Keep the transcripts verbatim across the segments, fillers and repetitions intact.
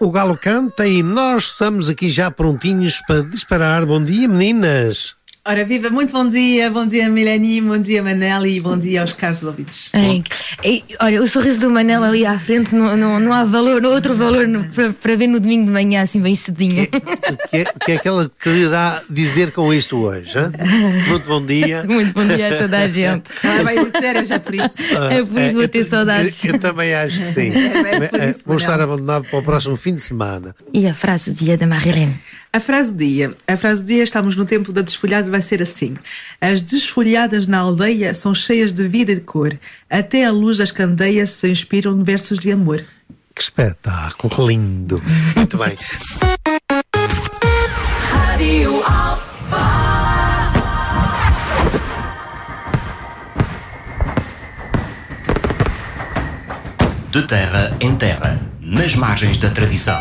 O galo canta e nós estamos aqui já prontinhos para disparar. Bom dia, meninas. Ora viva, muito bom dia, bom dia Melanie, bom dia Manel e bom dia aos caros ouvintes. Ai, ai, olha, o sorriso do Manel ali à frente não, não, não há valor, não há outro valor no, para, para ver no domingo de manhã assim bem cedinho. Que, que, é, que é aquela que irá dizer com isto hoje, hein? Muito bom dia. Muito bom dia a toda a gente. Ah, vai dizer, já por isso. É por isso vou ter saudades. Eu, eu também acho que sim. É, é isso, vou Manel. estar abandonado para o próximo fim de semana. E a frase do dia da Marilene? A frase do dia. A frase do dia, estamos no tempo da desfolhada, vai ser assim. As desfolhadas na aldeia são cheias de vida e de cor. Até a luz das candeias se inspiram versos de amor. Que espetáculo lindo. Muito bem. Rádio Alfa. De terra em terra, nas margens da tradição.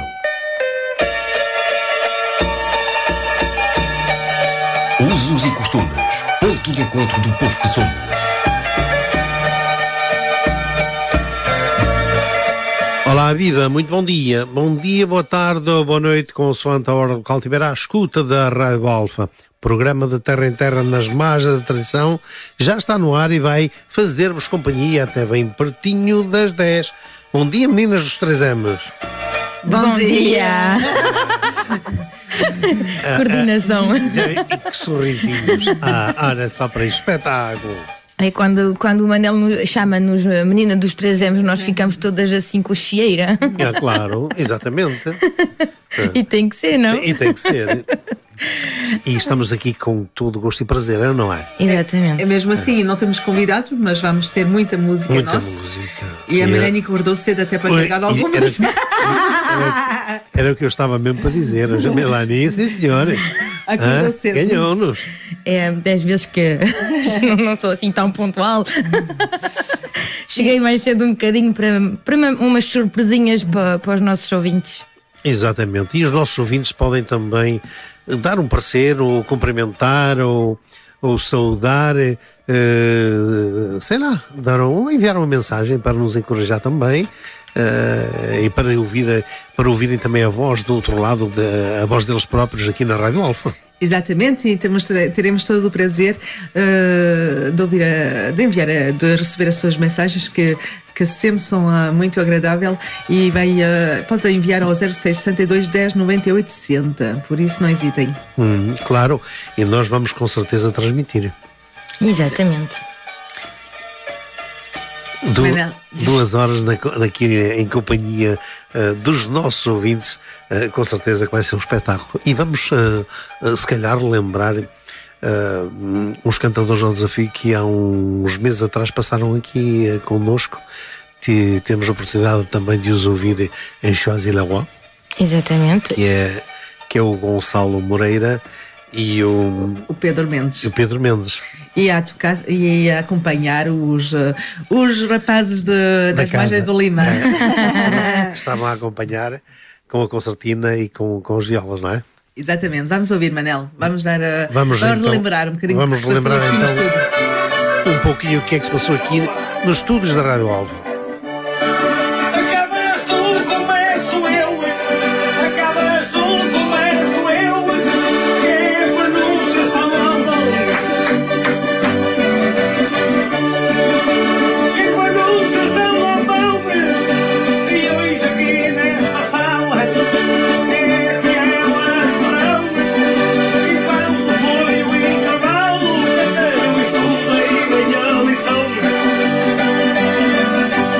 Usos e costumes, ponto de encontro do povo que somos. Olá, viva, muito bom dia. Bom dia, boa tarde ou boa noite, consoante a hora local tiver à escuta da Rádio Alfa. Programa de Terra em Terra nas margens da tradição já está no ar e vai fazer-vos companhia até bem pertinho das dez. Bom dia, meninas dos três M's. Bom, Bom dia! dia. Coordenação. E que sorrisinhos. Ah, olha só para isto, espetáculo. É quando, quando o Manel nos, chama-nos a menina dos três M's, nós ficamos todas assim com chieira. É claro, exatamente. E tem que ser, não? E tem que ser. E estamos aqui com todo gosto e prazer, não é? Exatamente. É mesmo assim, não temos convidados, mas vamos ter muita música Muita nossa. música. E a E Melanie acordou cedo até para Oi, carregar e algumas. Era, era, era o que eu estava mesmo para dizer. A Melanie, sim senhor. Acordou Ah, cedo. ganhou-nos. É dez vezes que não sou assim tão pontual. Cheguei mais cedo um bocadinho para, para umas surpresinhas para, para os nossos ouvintes. Exatamente. E os nossos ouvintes podem também dar um parecer, ou cumprimentar, ou, ou saudar, eh, sei lá, dar, ou enviar uma mensagem para nos encorajar também. Uh, e para, ouvir, para ouvirem também a voz do outro lado, de, a voz deles próprios aqui na Rádio Alfa. Exatamente, e temos, teremos todo o prazer uh, de, ouvir a, de enviar, a, de receber as suas mensagens que, que sempre são uh, muito agradável e vai, uh, pode enviar ao zero seis sessenta e dois dez noventa e oito sessenta, por isso não hesitem. Hum, claro, e nós vamos com certeza transmitir. Exatamente. Du Manel. duas horas na, aqui em companhia uh, dos nossos ouvintes, uh, com certeza que vai ser um espetáculo. E vamos, uh, uh, se calhar, lembrar uh, uns cantadores ao desafio que há uns meses atrás passaram aqui uh, connosco. T temos a oportunidade também de os ouvir em Choisy-le-Roi. Exatamente. Que é, que é o Gonçalo Moreira e o, O Pedro Mendes. o Pedro Mendes. E a, tocar, e a acompanhar os, uh, os rapazes de, Da das casa. margens do Lima. Que estavam a acompanhar com a concertina e com, com os violas, não é? Exatamente, vamos ouvir, Manel. Vamos dar a, Vamos, vamos então, relembrar um bocadinho vamos o que se passou relembrar, aqui no então, estúdio. um pouquinho o que é que se passou aqui nos estúdios da Rádio Alfa. Acabas tu, começo eu. Acabas tu, começo eu. Que pronúncias tão longas. Que pronúncias tão longas. E hoje aqui nesta sala é que elas serão. E quando foi o intervalo, eu estudei bem a lição.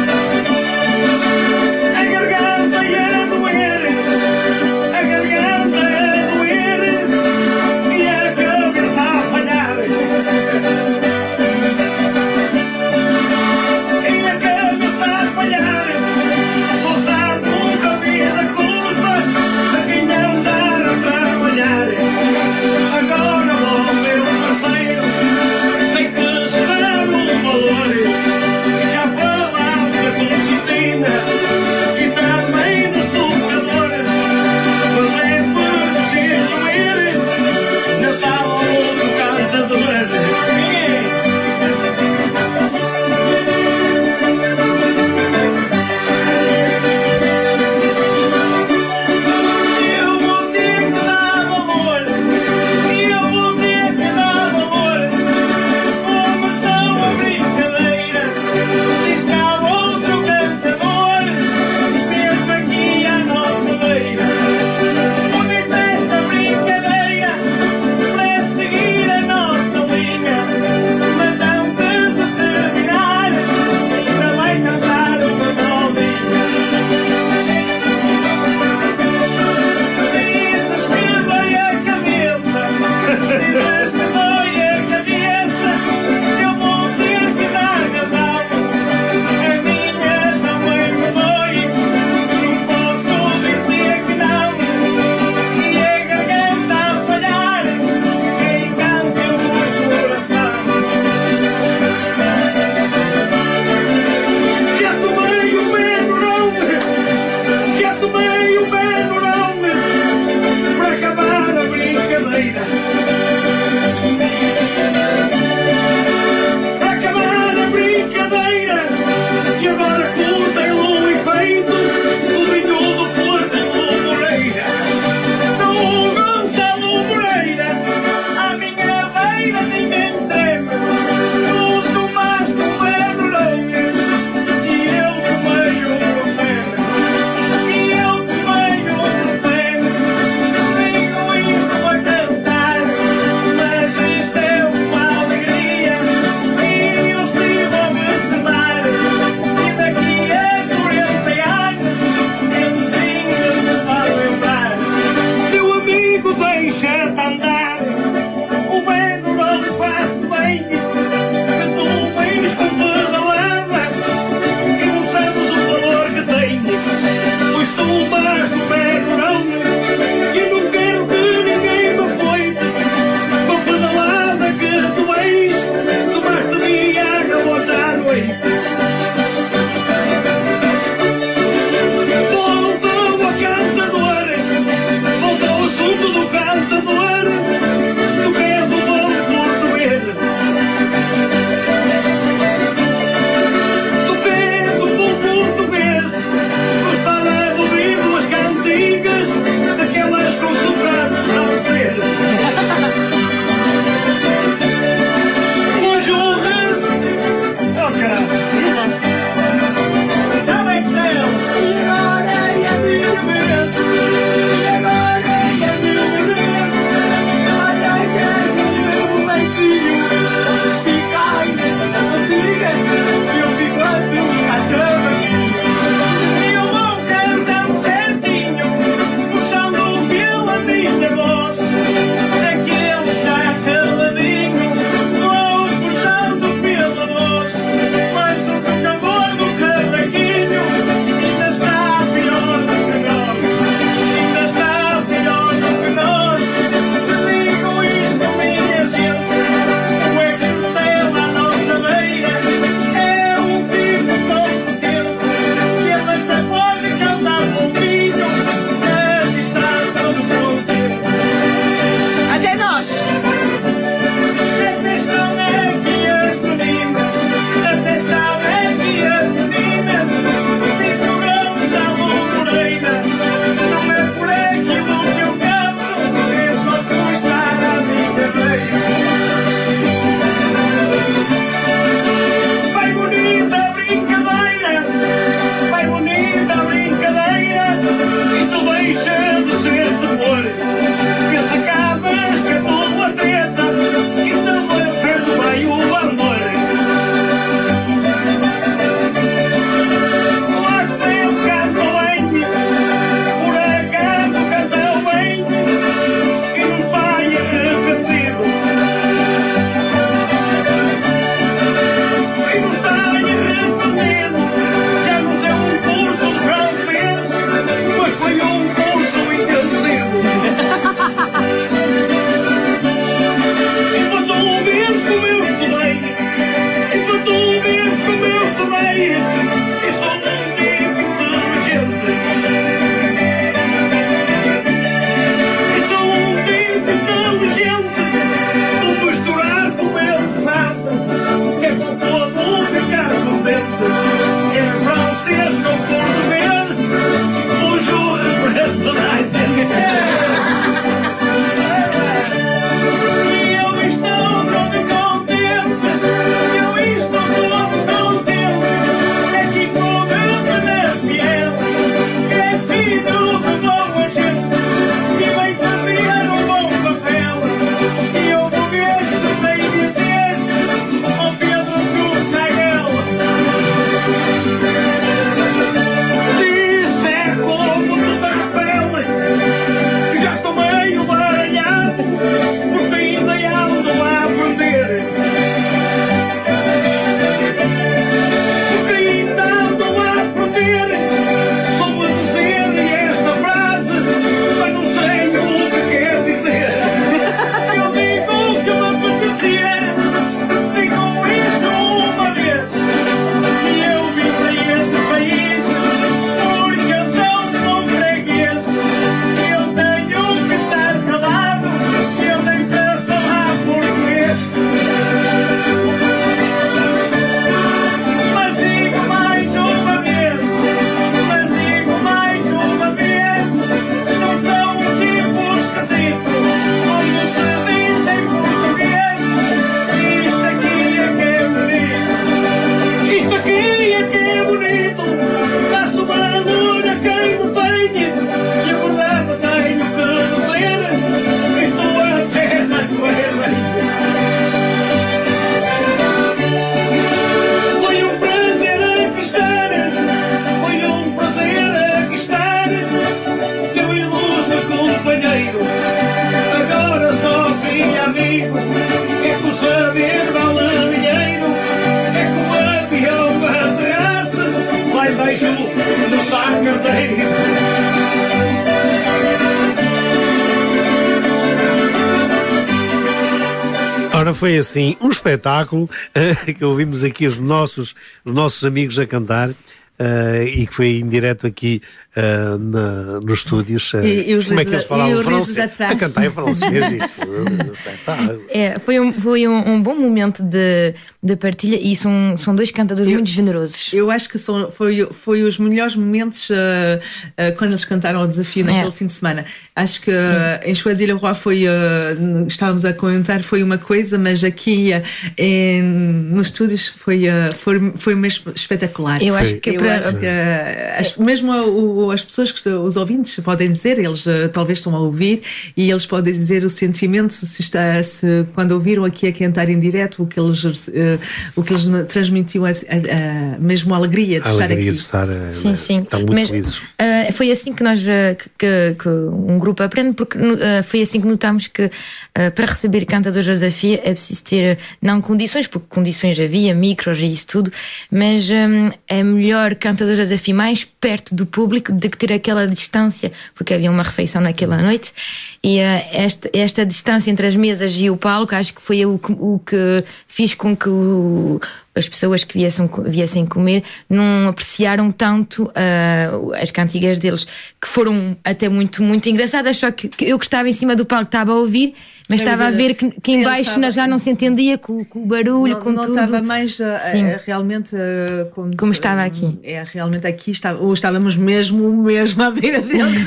ora foi assim, um espetáculo que ouvimos aqui os nossos, os nossos amigos a cantar. Uh, e que foi em direto aqui uh, na, nos estúdios. Uh, E- e os como é que risos- eles falavam e os risos francês? atrás. A cantar em francês e tudo. Tá. É, foi um, foi um, um bom momento de, de partilha e são, são dois cantadores Eu- muito generosos. Eu acho que são, foi, foi os melhores momentos uh, uh, quando eles cantaram o desafio naquele É. fim de semana. Acho que uh, em Choisy-le-Roi foi, uh, estávamos a comentar, foi uma coisa, mas aqui uh, em, nos estúdios foi, uh, foi, foi mesmo espetacular. Eu acho Foi. que Eu para, acho que uh, as- mesmo o- as pessoas, que os ouvintes podem dizer, eles uh, talvez estão a ouvir e eles podem dizer o sentimento se está, se quando ouviram aqui a cantar em direto, o que eles, uh, o que eles transmitiam, a, a, a, mesmo a alegria de A estar alegria aqui. de estar, uh, Sim, sim. estão muito Mas, felizes. ah, foi assim que nós, ah, que, que- que um grupo aprende, porque ah, foi assim que notámos que ah, para receber cantadores de desafio é preciso ter, não condições, porque condições havia, micros e isso tudo, mas hum, é melhor cantadores de desafio mais perto do público do que ter aquela distância, porque havia uma refeição naquela noite e ah, esta, esta distância entre as mesas e o palco acho que foi o que, o que fiz com que o as pessoas que viessem, viessem comer não apreciaram tanto uh, as cantigas deles, que foram até muito, muito engraçadas, só que, que eu que estava em cima do palco estava a ouvir, mas Mas, estava a uh, ver que, que sim, em ele baixo estava- já não se entendia com, com o barulho, Não, com não tudo. estava mais uh, Sim. uh, realmente uh, como, Como se- estava aqui. É, realmente aqui estava, ou estávamos mesmo, mesmo à beira deles.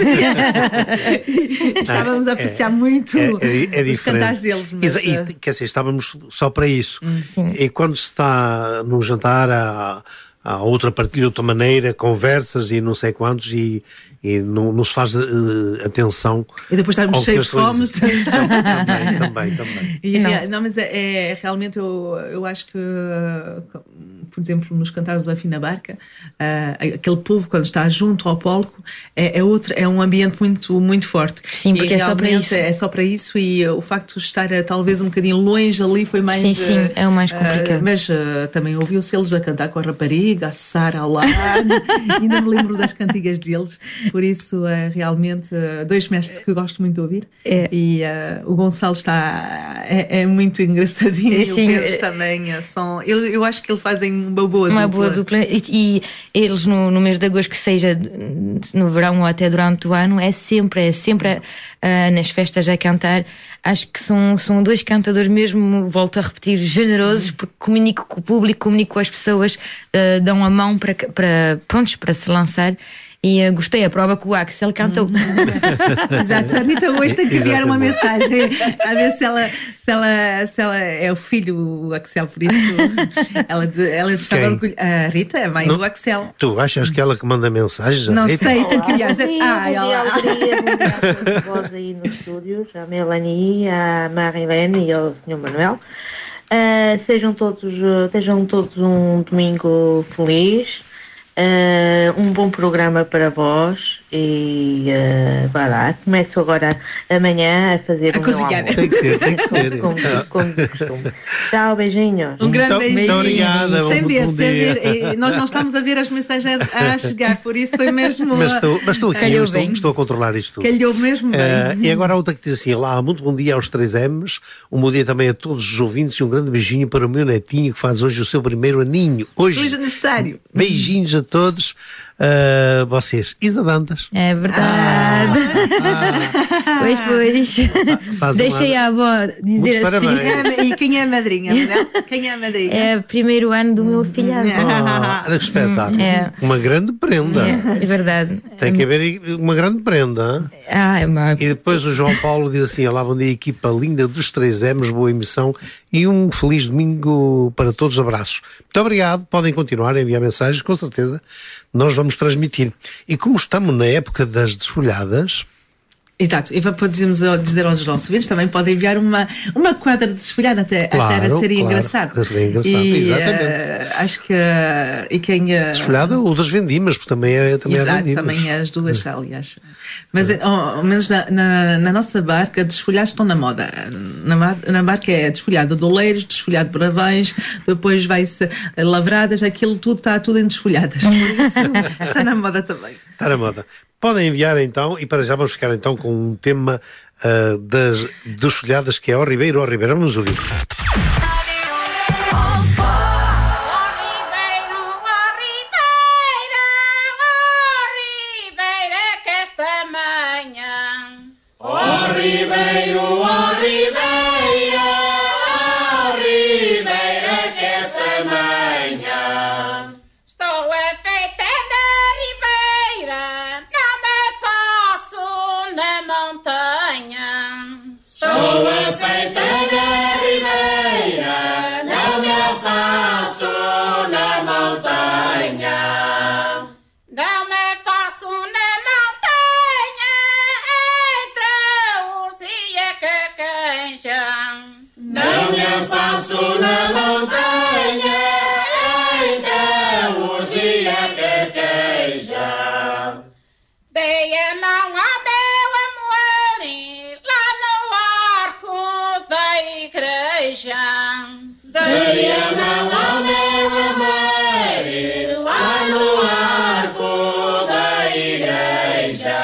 Estávamos a apreciar muito É, é, é os diferente. cantares deles. Mas, Exa- e, uh, quer dizer, estávamos só para isso. Sim. E quando se está num jantar, há, há outra partilha de outra maneira, conversas e não sei quantos, e, e não, não se faz uh, atenção. E depois estávamos ao que cheios de eu estou a fome. dizer. também, também, também. E, Não. rea- não, mas é, é realmente eu, eu acho que, uh, por exemplo, nos cantares do Afim na Barca, uh, aquele povo quando está junto ao palco é, é, outro, é um ambiente muito, muito forte. Sim, porque E é só para realmente isso. É só para isso e uh, o facto de estar uh, talvez um bocadinho longe ali foi mais. Sim, sim, uh, é o mais uh, complicado. mas uh, também ouviu-se eles a cantar com a rapariga, a Sara ao lado, ainda me lembro das cantigas deles, por isso uh, realmente uh, dois mestres que eu gosto muito de ouvir. É. E uh, o Gonçalo está é, é muito engraçadinho. Sim, e o Pedro é- também uh, são. Eu, eu acho que eles fazem uma boa Uma dupla. boa dupla. E, e eles no, no mês de agosto, que seja no verão ou até durante o ano, é sempre, é sempre ah, nas festas a cantar. Acho que são, são dois cantadores mesmo, volto a repetir, generosos, porque comunico com o público, comunico com as pessoas, ah, dão a mão para, para, prontos, para se lançar. E ah, gostei, a prova que o Axel cantou. Exato, a Rita hoje tem que enviar uma Exatamente. mensagem a ver se ela, se ela, se ela é o filho, o Axel, por isso ela, de- ela estava Quem? orgulhosa. A Rita é a mãe Não. do Axel. Tu achas que ela que manda mensagens? Não Rita? sei, tenho que enviar. Bom dia, Ah, bom dia, ela. alegria, bom dia a todos vós aí nos estúdios, a Melanie, a Marilene e ao senhor Manuel. Ah, sejam todos, ah, sejam todos um domingo feliz, ah, um bom programa para vós e uh, vá lá, começo agora amanhã a fazer A o cozinhar. meu almoço. Tem que ser, tem que ser. Como, como de costume. Tchau, beijinhos. Um grande Muito- beijinho. muito obrigada, Sem bom- ver, bom sem dia. ver. E nós não estamos a ver as mensagens a chegar, por isso foi mesmo. Mas estou, mas estou aqui, Calhou eu estou, bem. estou a controlar isto tudo. Calhou mesmo bem. Eh, e agora a outra que diz assim: olá, muito bom dia aos três M's, um bom dia também a todos os ouvintes e um grande beijinho para o meu netinho que faz hoje o seu primeiro aninho. Hoje, Feliz aniversário. beijinhos a todos uh, vocês. Isa Dantas. É verdade. Pois, pois. Faz Deixei uma- a avó Muitos dizer assim. parabéns. Quem é a- E quem é a madrinha? Manuel? Quem é a madrinha? É o primeiro ano do meu filhado. Oh, olha que espetáculo. É. Uma grande prenda. É, é verdade. Tem que haver uma grande prenda. Hein? Ah, é uma... E depois o João Paulo diz assim: olá, bom dia, equipa linda dos três M's, boa emissão e um feliz domingo para todos. Abraços. Muito obrigado. Podem continuar a enviar mensagens, com certeza. Nós vamos transmitir. E como estamos na época das desfolhadas. Exato, e podemos dizer aos nossos ouvintes também podem enviar uma, uma quadra de desfolhar até, Claro, até a seria claro, engraçado. até seria engraçado, e, exatamente. eh, acho que eh, e quem eh, Desfolhada ou das vendimas, porque também é, também é Exato, vendimas. também é as duas, aliás. Mas eh, ao, ao menos na, na, na nossa barca, desfolhados estão na moda. Na, ma- na barca é desfolhado de oleiros, desfolhado de bravões, depois vai-se lavradas, aquilo tudo está tudo em desfolhadas. Por isso está na moda também. Está na moda. Podem enviar então, e para já vamos ficar então com um tema uh, das desfolhadas que é ao Ribeiro, ao Ribeiro. Vamos ouvir. Ribeiro, ó Ribeira, ó Ribeira, que esta manhã Estou afeita na ribeira, não me faço na montanha. Estou afeita na ribeira, não me afasto na montanha. Não me faço na montanha, entre a ursa e a cacanja. Não me afasto na montanha, entre a ursa e a carqueja. Dei a mão ao meu amor, lá no arco da igreja. Dei a mão ao meu amor, lá no arco da igreja.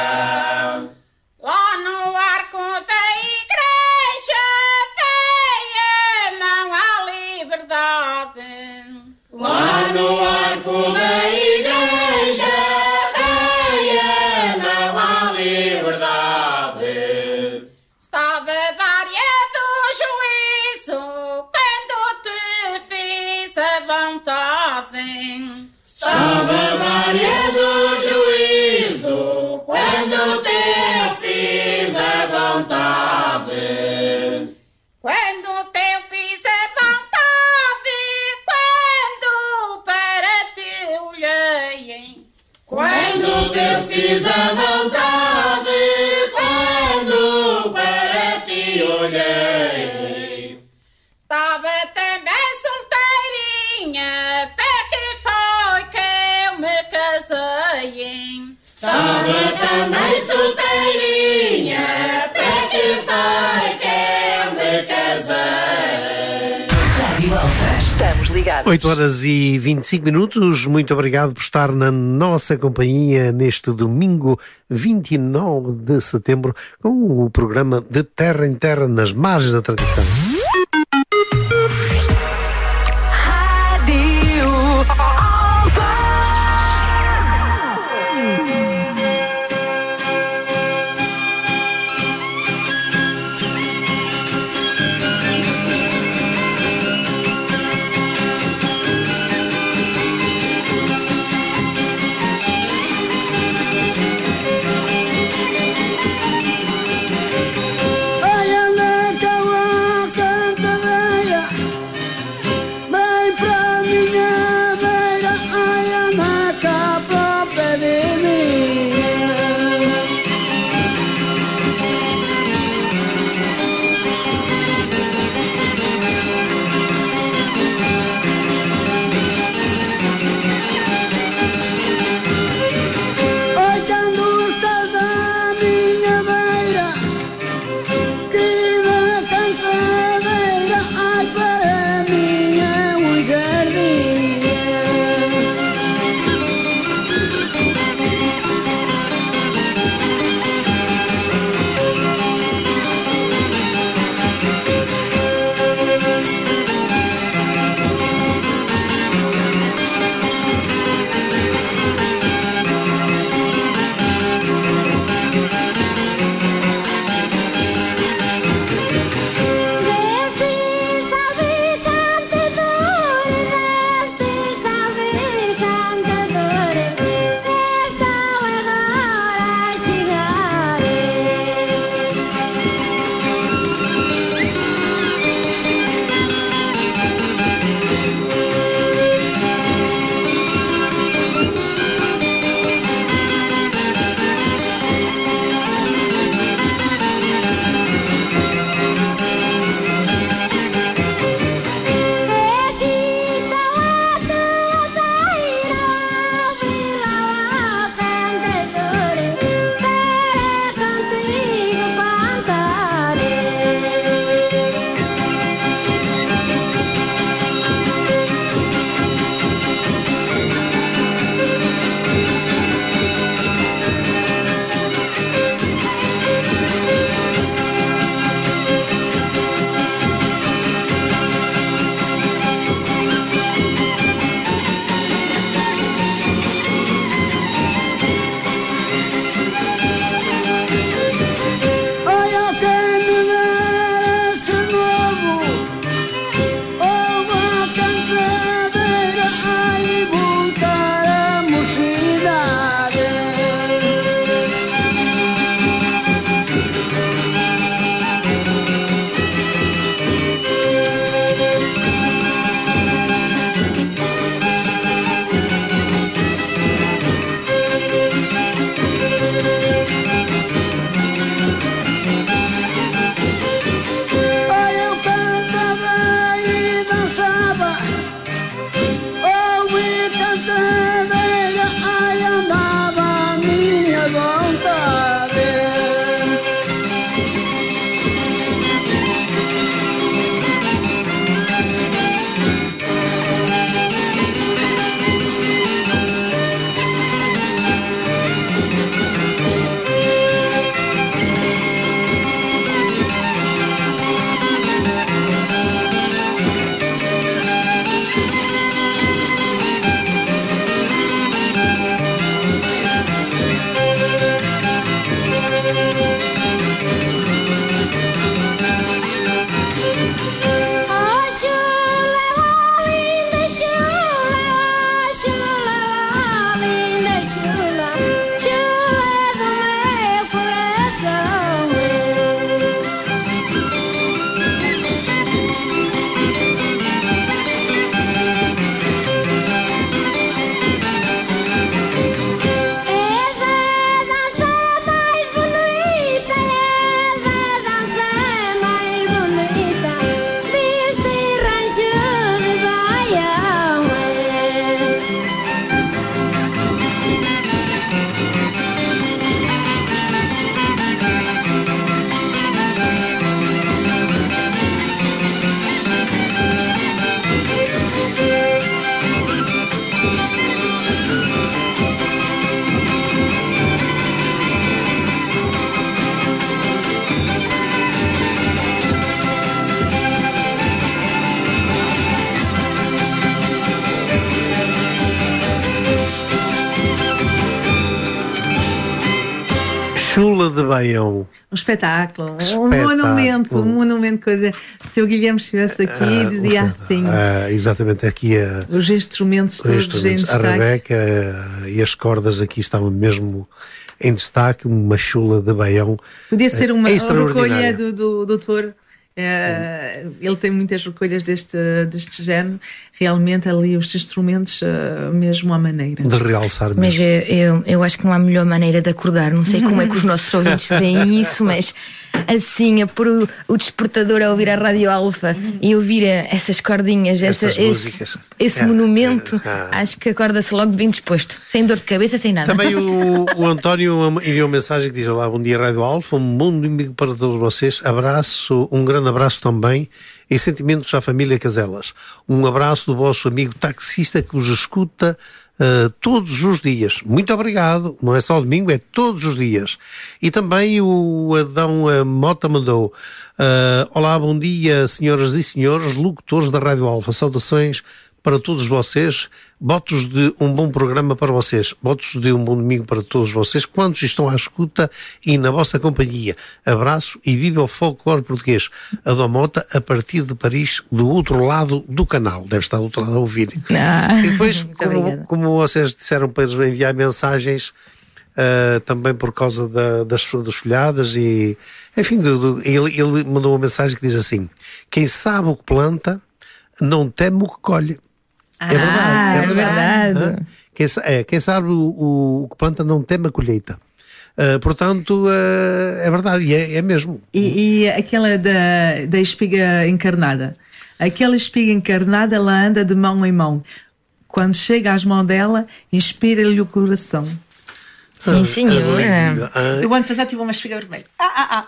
Lá no arco da igreja, dei a mão à liberdade. Lá no arco da igreja, dei a mão à liberdade. Estava vária do juízo quando te fiz a vontade. Estava Maria do juízo, quando te fiz a vontade. Quando te fiz a vontade, quando para ti olhei. Quando te fiz a vontade, quando para ti olhei. Estava também solteirinha, para que foi que eu me casei. Estava também solteirinha, para que foi que eu me casei. Rádio Elsa. Estamos ligados. oito horas e vinte e cinco minutos. Muito obrigado por estar na nossa companhia neste domingo vinte e nove de setembro com o programa De Terra em Terra nas margens da tradição. Rádio Alfa. Ai, anda, calaca, Chula de Baião. Um espetáculo, um Espetáculo. monumento, um monumento. Que se o Guilherme estivesse aqui, dizia Ah, assim: ah, exatamente, aqui a, os instrumentos os todos em instrumentos. A destaque. Rebeca ah, e as cordas aqui estavam mesmo em destaque, uma chula de Baião. Podia ser uma, é uma extraordinária. recolha do, do doutor. É, ele tem muitas recolhas deste, deste género. Realmente ali os instrumentos uh, mesmo à maneira. De realçar mesmo. Mas eu, eu, eu acho que não há melhor maneira de acordar. Não sei como é que os nossos ouvintes veem isso, mas assim, a pôr o, o despertador a ouvir a Rádio Alfa e ouvir a, essas cordinhas, essa, Essas esse, músicas. esse É, monumento, é, é. acho que acorda-se logo bem disposto, sem dor de cabeça, sem nada. Também o, o António enviou uma mensagem que diz: olá, bom dia Rádio Alfa, um bom domingo para todos vocês, abraço, um grande abraço também e sentimentos à família Caselas. Um abraço do vosso amigo taxista que vos escuta uh, todos os dias. Muito obrigado, não é só domingo, é todos os dias. E também o Adão uh, Mota mandou: uh, olá, bom dia senhoras e senhores locutores da Rádio Alfa, saudações para todos vocês, votos de um bom programa para vocês, votos de um bom domingo para todos vocês, quantos estão à escuta e na vossa companhia. Abraço e viva o folclore português. Adão Mota, a partir de Paris, do outro lado do canal. Deve estar do outro lado a ouvir. Ah, E depois, muito como, obrigada. como vocês disseram para enviar mensagens, uh, também por causa da, das, das folhadas e, enfim, do, do, ele, ele mandou uma mensagem que diz assim: quem sabe o que planta, não teme o que colhe. É verdade, Ah, é é verdade. verdade. Hã? Quem, sa- é, quem sabe o, o, o que planta não teme a colheita. Uh, portanto, uh, é verdade, e é, é mesmo. E, e aquela da, da espiga encarnada. Aquela espiga encarnada, ela anda de mão em mão. Quando chega às mãos dela, inspira-lhe o coração. Sim, senhora. Ah, Eu, ano passado, tive uma espiga vermelha. Ah, ah,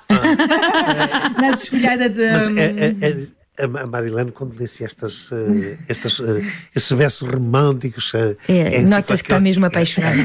ah. Na desfolhada de. mas é, é, é, a Marilene, quando disse estas, uh, estas, uh, estes versos românticos, uh, É, assim, nota-se que está qualquer- mesmo apaixonada.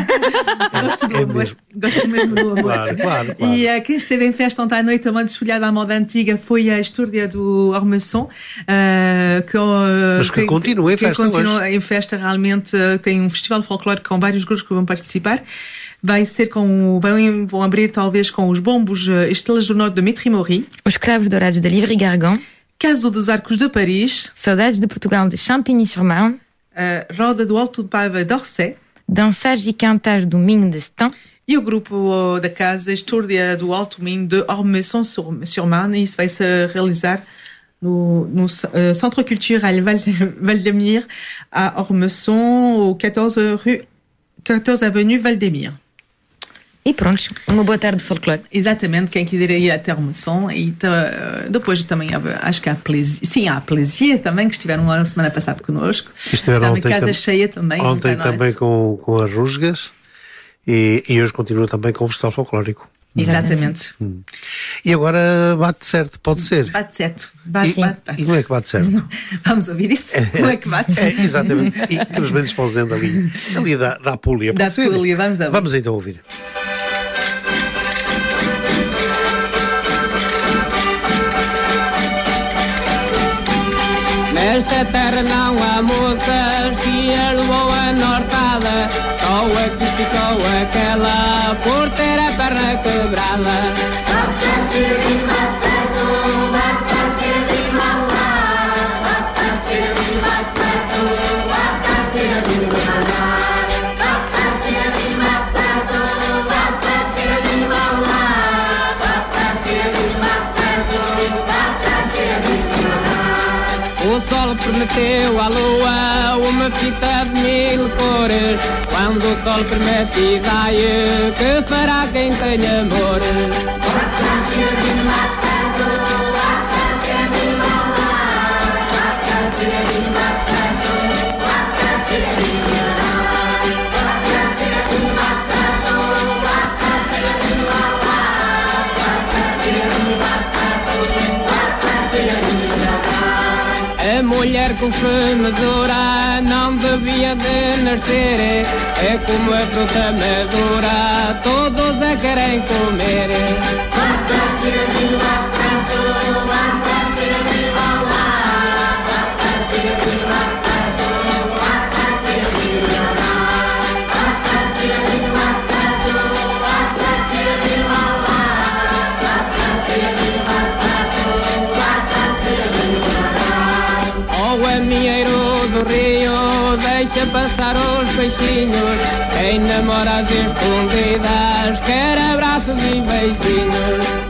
Gosto do é amor. mesmo. Gosto mesmo do amor. Claro, claro, claro. E uh, quem esteve em festa ontem à noite, uma desfolhada à moda antiga, foi a Estúrdia do Ormesson. Uh, que, uh, Mas que continua em que festa continua hoje. em festa, realmente. Uh, tem um festival folclórico com vários grupos que vão participar. Vai ser com. Vão, vão abrir talvez com os bombos uh, Estrelas do Norte de Mitry-Mory, Os Cravos Dourados de Livre-Gargan, Caso dos Arcos de Paris, Saudades de Portugal de Champigny-sur-Marne, uh, Roda do Alto de Paiva d'Orsay. Dançagens e Cantares do Minho de Estan, E o grupo uh, da casa Estúrdia do Alto Minho de Ormesson-sur-Marne, e isso vai se realizar no, no uh, Centre Culturel Val, Valdemir, à Ormesson, au quatorze rue, quatorze avenue Valdemir. e pronto, uma boa tarde de folclore. Exatamente, quem quiser ir até Ormesson. E tá, depois também há- acho que há Plaisir, sim, há Plaisir também, que estiveram a semana passada connosco. Estiveram Também ontem casa tam- cheia também. Ontem ontem à noite. também com, com as rusgas e, e hoje continua também com o festival folclórico. Exatamente. E agora bate certo, pode ser. Bate certo. Bate, E, bate, bate. e como é que bate certo? Vamos ouvir isso? Como é que bate? É, exatamente. E que nos vem fazendo ali, ali da, da Apulia. Da pode ser? Apulia, vamos ouvir. Vamos então ouvir. Nesta terra não há moças que a levou a nortada. Só aqui ficou aquela por ter a perna quebrada. O sol prometeu à lua uma fita de mil cores. Quando o sol promete e dá que fará quem tem amor? A mulher com fermedura não devia de nascer. É como a fruta madura, todos a querem comer. passar os peixinhos. Quem namora às escondidas quer abraços e beijinhos.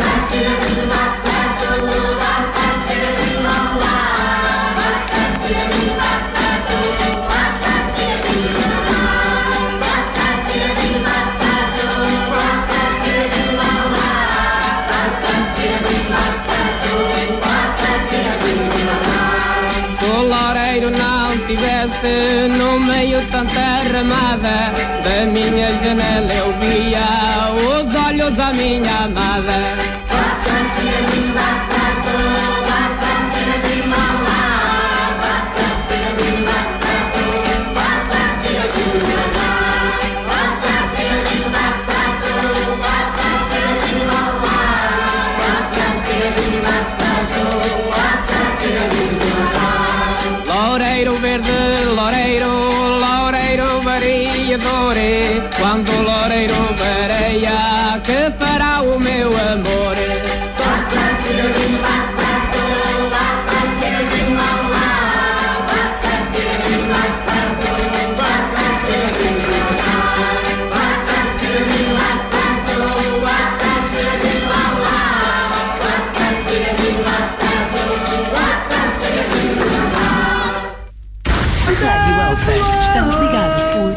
Se no meio tanta ramada, da minha janela eu via os olhos da minha amada. Loureiro verde, loureiro, loureiro variador, quando o loureiro vareia, que fará o meu amor? Rádio Elsa. Estamos ligados por...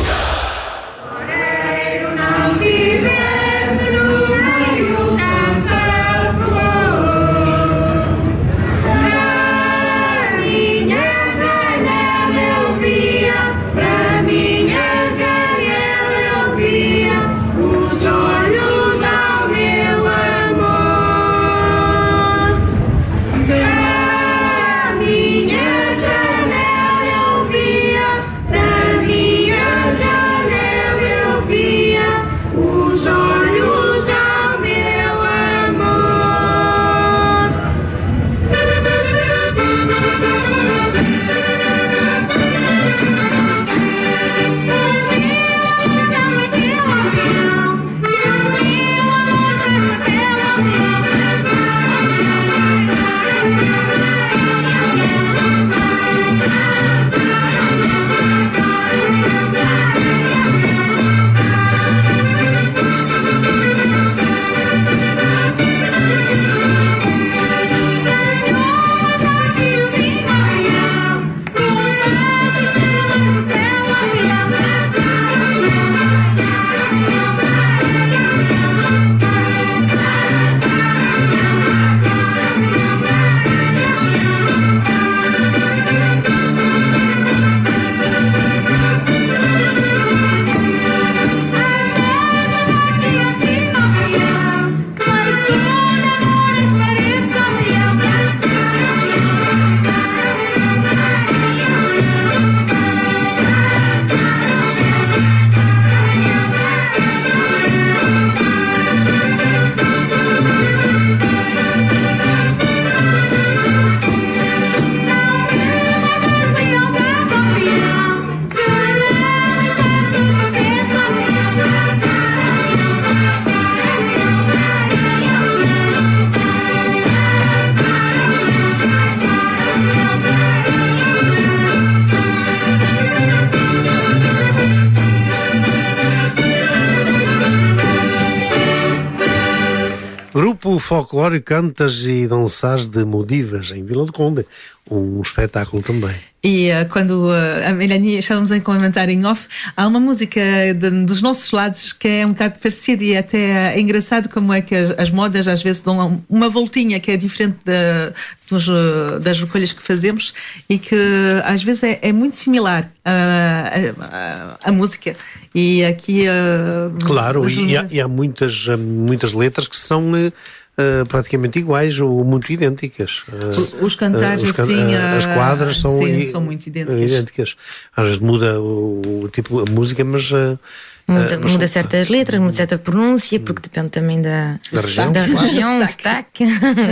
Grupo Folclórico Cantas e Dançares de Modivas, em Vila do Conde. Um espetáculo também. E uh, quando uh, a Melanie estávamos a comentar em off, há uma música de, dos nossos lados que é um bocado parecida e até é engraçado como é que as, as modas às vezes dão uma voltinha que é diferente da, dos, das recolhas que fazemos e que às vezes é, é muito similar a, a, a música. E aqui... Uh, claro, e há, e há muitas, muitas letras que são... Uh, Uh, praticamente iguais ou muito idênticas. Uh, os cantares, uh, os can assim, uh, as quadras são, sim, são muito idênticas. idênticas. Às vezes muda o, o tipo de música, mas... Uh, muda, uh, mas muda certas letras, muda certa pronúncia, porque depende também da, da região, da claro. região, o sotaque.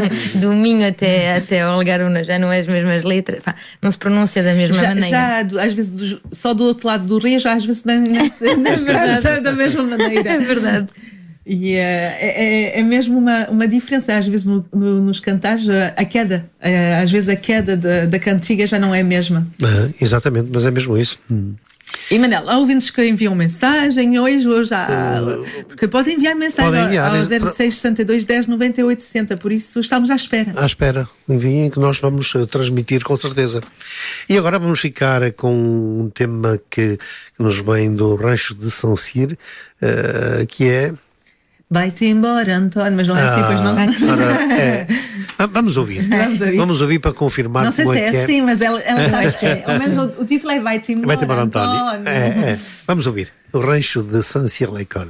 Do Minho até, até ao Algarve já não é as mesmas letras, pá, não se pronuncia da mesma já, maneira. Já, às vezes, do, só do outro lado do rio, já às vezes nem, nem, nem se canta da mesma maneira. É verdade. E é, é, é mesmo uma, uma diferença. Às vezes no, no, nos cantares, a queda, às vezes a queda da, da cantiga já não é a mesma. Ah, exatamente, mas é mesmo isso. Hum. E Manel, há ouvintes que enviam mensagem hoje, hoje há, porque podem enviar mensagem Podem enviar, ao zero seis sessenta e dois, dez, noventa e oito, sessenta, por isso estamos à espera. À espera, enviem que nós vamos uh, transmitir com certeza. E agora vamos ficar com um tema que, que nos vem do Rancho de São Cir, uh, que é... Vai-te embora, António, mas não é assim, pois não? Ora, é. Vamos ouvir. Vamos ouvir. Vamos ouvir para confirmar Não sei como se é, é que assim, é. mas ela, ela sabe que é. Ao menos o, o título é Vai-te embora, Vai-te embora, António. António. É, é. Vamos ouvir. O Rancho de Saint-Cyr-l'École.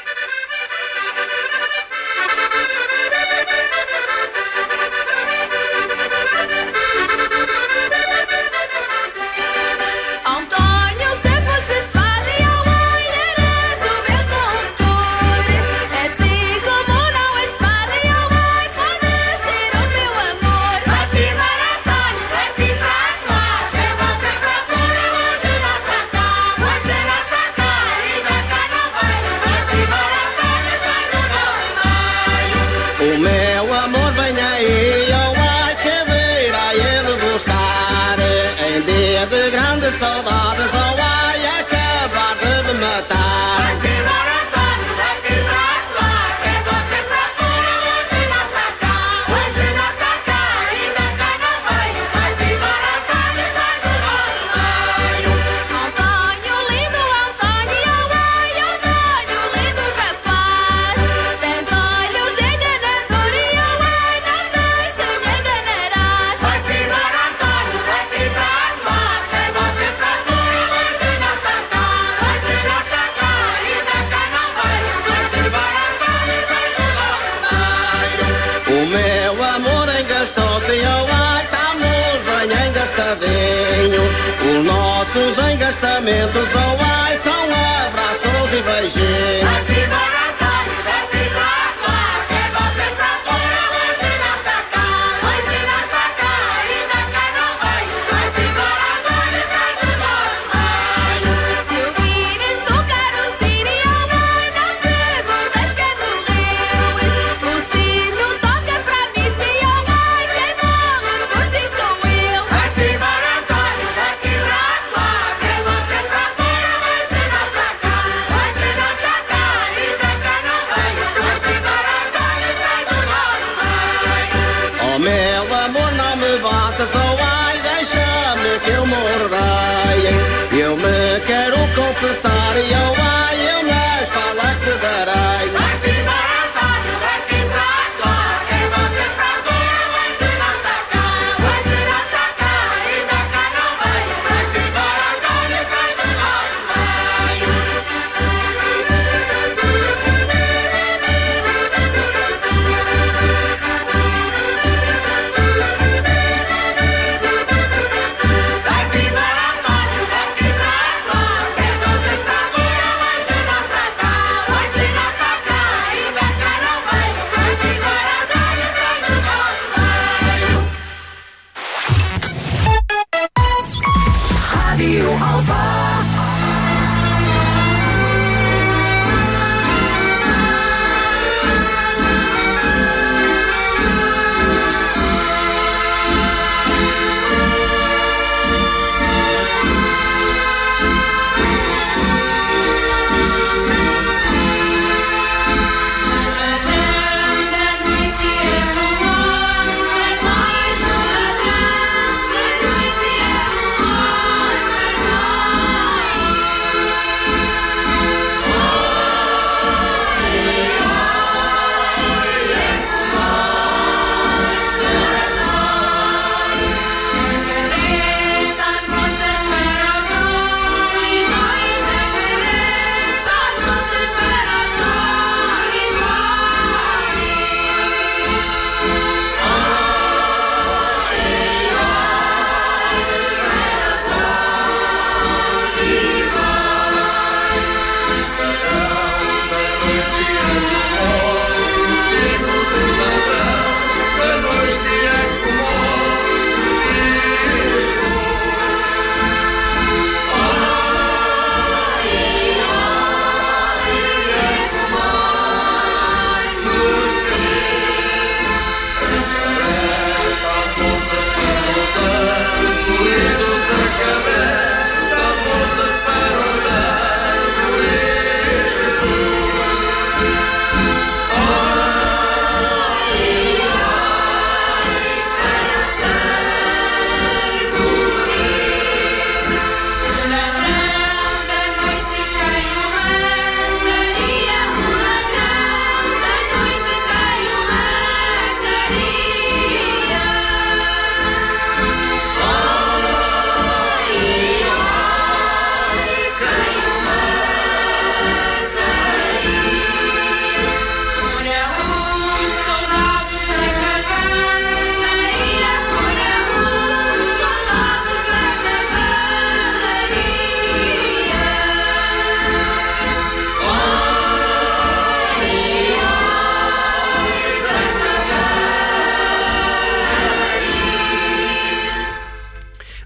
O meu amor vem aí, eu vai te vir a ele buscar. Em dia de grande saudade, só vai acabar de me matar. Vai-te embora, António, vai-te embora, que você procura hoje não está cá. Hoje não está cá, ainda cá não veio. Vai-te embora, António, sai do nosso meio. Antônio, lindo Antônio, ai, Antônio, lindo rapaz. Tens olhos de enganador e eu, ai, não sei se me enganarás. Vai-te embora, António, vai-te embora, quem você procura hoje não está cá. Hoje não está cá, ainda cá não veio. Vai-te embora, António, sai do nosso meio. O meu amor engastou-se e eu, ai, estamos bem engastadinhos. Os nossos engastamentos, oh, ai, são abraços e beijinhos. Vai-te embora, António, vai-te embora, quem você procura hoje não está cá. Hoje não está cá, ainda cá não veio. Vai-te embora, António, sai do nosso meio. Se ouvires tocar o sino, eu, ai, não perguntas quem morreu. O sino toca pra mim, se eu, ai, quem morre por ti sou eu. Vai-te embora, António, vai-te embora, quem você procura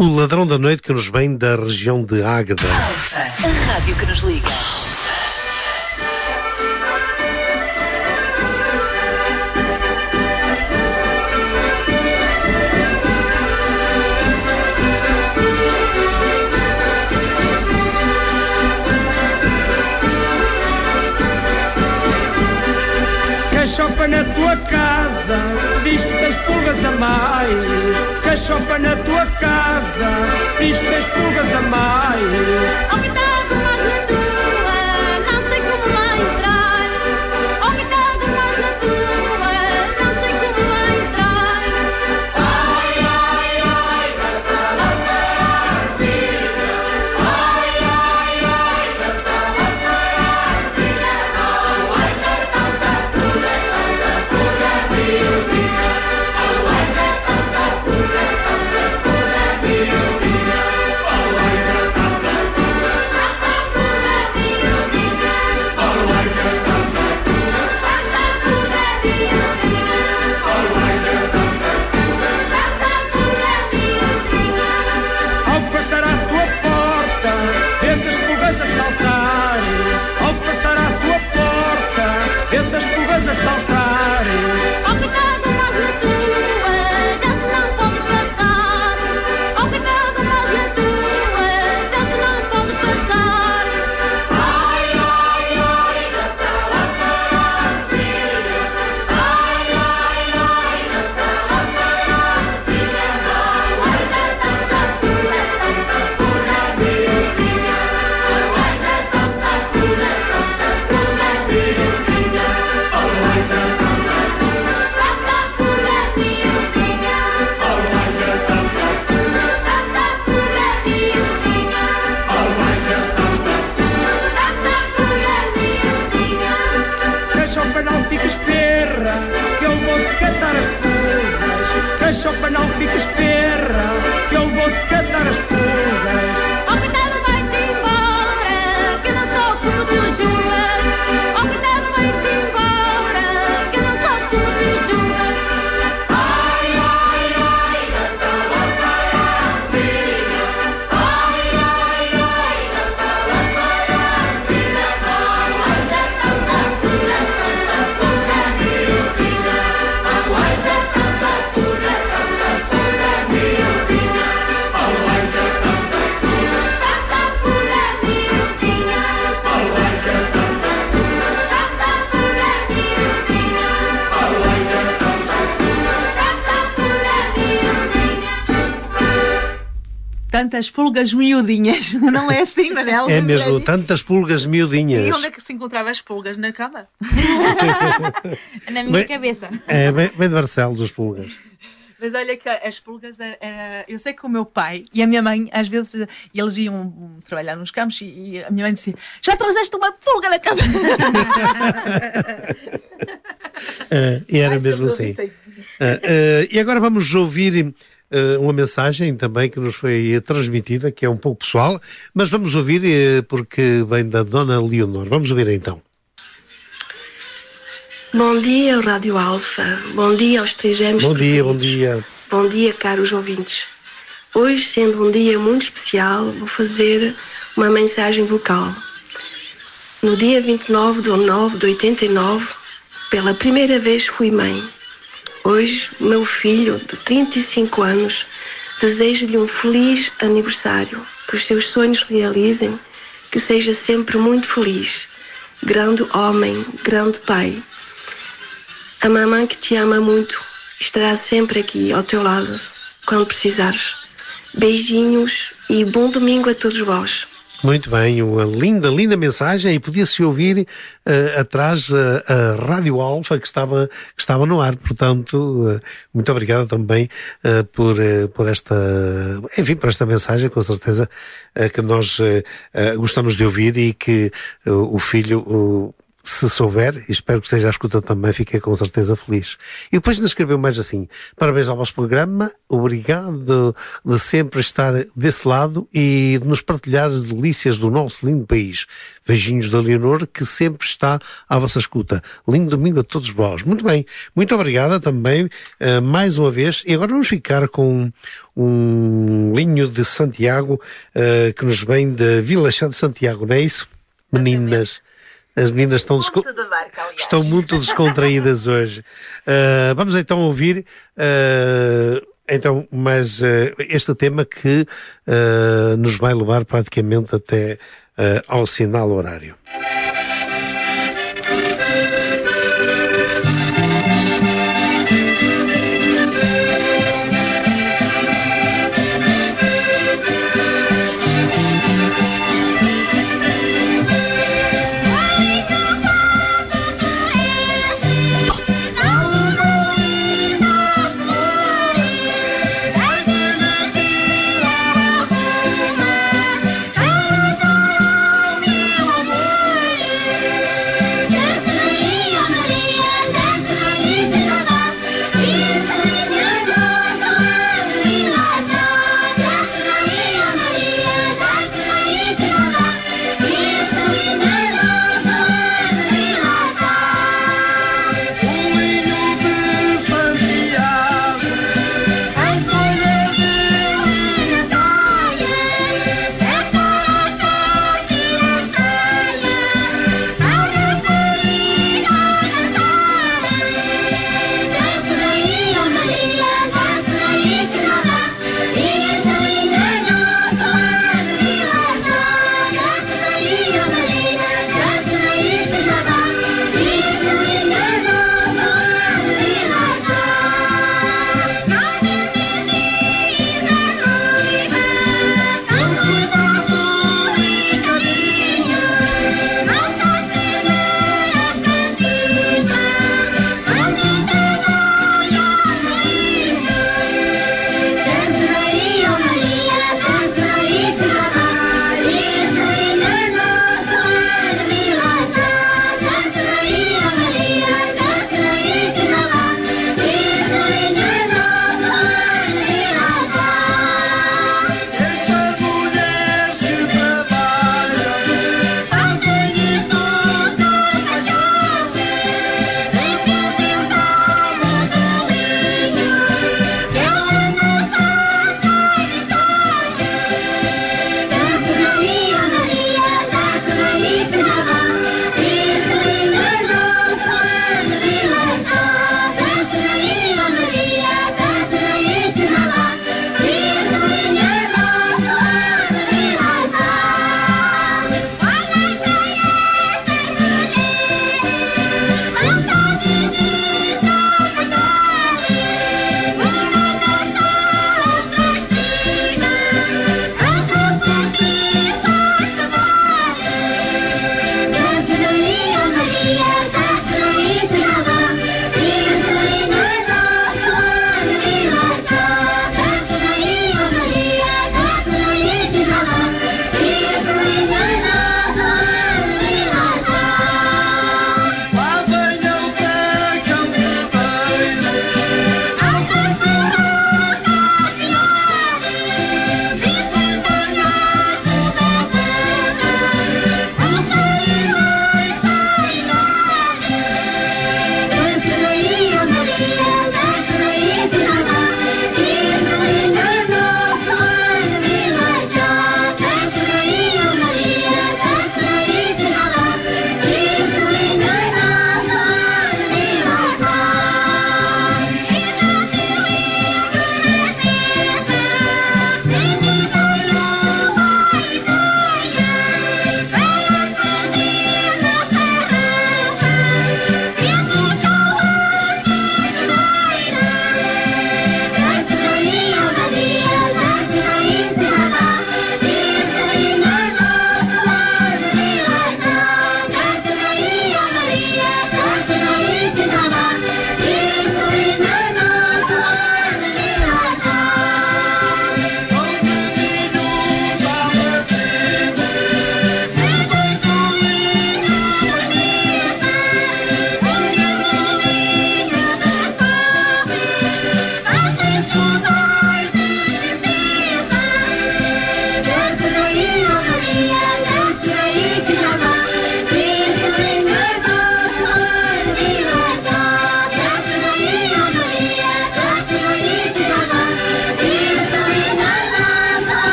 O Ladrão da Noite, que nos vem da região de Águeda. A rádio que nos liga. Cachopa na tua casa, diz que tens pulgas a mais. Cachopa na tua casa, diz que tens pulgas a mais. Oh, cuidado, mas na tua, não sei como vai entrar. Oh, cuidado, mas na tua, não sei como vai entrar. Ai, ai, ai, gata lamparada, filha. Ai, ai, ai, gata lamparada, filha. Não vai ter tanta pulga, tanta pulga, miudinha. Não vai ter tanta pulga, tanta pulga, miudinha. Não vai ter tanta pulga, tanta pulga, miudinha. Não vai ter tanta pulga, tanta pulga, miudinha. Não vai ter tanta pulga, tanta pulga, miudinha. Ao passar à tua porta, essas pulgas a saltar. Ao passar à tua porta, essas pulgas a saltar. Oh, cuidado, mas na tua, já se não pode passar. Oh, cuidado, mas na tua, já se não pode passar. Ai, ai, ai, gata lamparada, filha. Ai, ai, ai, gata lamparada, filha. Não vai ter tanta pulga, tanta pulga, miudinha. Não vai ter tanta pulga, tanta pulga, miudinha. Não vai ter tanta pulga, tanta pulga, miudinha. Não vai ter tanta pulga, tanta pulga, miudinha. Não vai ter tanta pulga, tanta pulga, miudinha. Cachopa não fiques perra, que eu vou te catar as pulgas. Cachopa não fiques perra, que eu vou te catar as pulgas. Oh, cuidado, vai-te embora, que eu não sou como tu julgas. Oh, cuidado, vai-te embora, que eu não sou como tu julgas. Ai, ai, ai, gata lamparada, filha. Ai, ai, ai, gata lamparada, filha. Não vai ter tanta pulga, tanta pulga, miudinha. Não vai ter tanta pulga, tanta pulga, miudinha. Não vai ter tanta pulga, tanta pulga, miudinha. Não vai ter tanta pulga, tanta pulga, miudinha. Não vai ter tanta pulga, tanta pulga, miudinha. Tantas pulgas miudinhas, não é assim, Manel? É mesmo, tantas pulgas E miudinhas. onde é que se encontrava as pulgas? Na cama? Na minha Bem- cabeça. É bem, bem de Marcelo dos pulgas. Mas olha que as pulgas, eh, eh, eu sei que o meu pai e a minha mãe, às vezes, eh, eles iam hum, trabalhar nos campos e, e a minha mãe dizia: já trouxeste uma pulga na cama? É, e era Ai, mesmo sempre assim. ouvi É, é, e agora vamos ouvir é, uma mensagem também que nos foi transmitida, que é um pouco pessoal, mas vamos ouvir é, porque vem da Dona Leonor. Vamos ouvir então. Bom dia, Rádio Alfa. Bom dia aos três gêmeos Bom dia, bom preferidos. dia. Bom dia, caros ouvintes. Hoje, sendo um dia muito especial, vou fazer uma mensagem vocal. No dia vinte e nove de nove de oitenta e nove, pela primeira vez fui mãe. Hoje, meu filho, de trinta e cinco anos, desejo-lhe um feliz aniversário, que os seus sonhos realizem, que seja sempre muito feliz. Grande homem, grande pai. A mamãe que te ama muito estará sempre aqui ao teu lado, quando precisares. Beijinhos e bom domingo a todos vós. Muito bem, uma linda, linda mensagem, e podia-se ouvir uh, atrás uh, a Rádio Alfa que estava, que estava no ar. Portanto, uh, muito obrigado também uh, por, uh, por esta, enfim, por esta mensagem, com certeza uh, que nós uh, uh, gostamos de ouvir, e que uh, o filho uh, se souber, e espero que esteja à escuta também, fiquei com certeza feliz. E depois ainda escreveu mais assim: parabéns ao vosso programa, obrigado de sempre estar desse lado e de nos partilhar as delícias do nosso lindo país. Beijinhos da Leonor, que sempre está à vossa escuta. Lindo domingo a todos vós. Muito bem, muito obrigada também, uh, mais uma vez. E agora vamos ficar com um linho de Santiago, uh, que nos vem da Vila Chá de Santiago, não é isso? Meninas. As meninas estão, desco... estão muito descontraídas hoje. Uh, vamos então ouvir uh, então, mais, uh, este tema que uh, nos vai levar praticamente até uh, ao sinal horário. Thank you.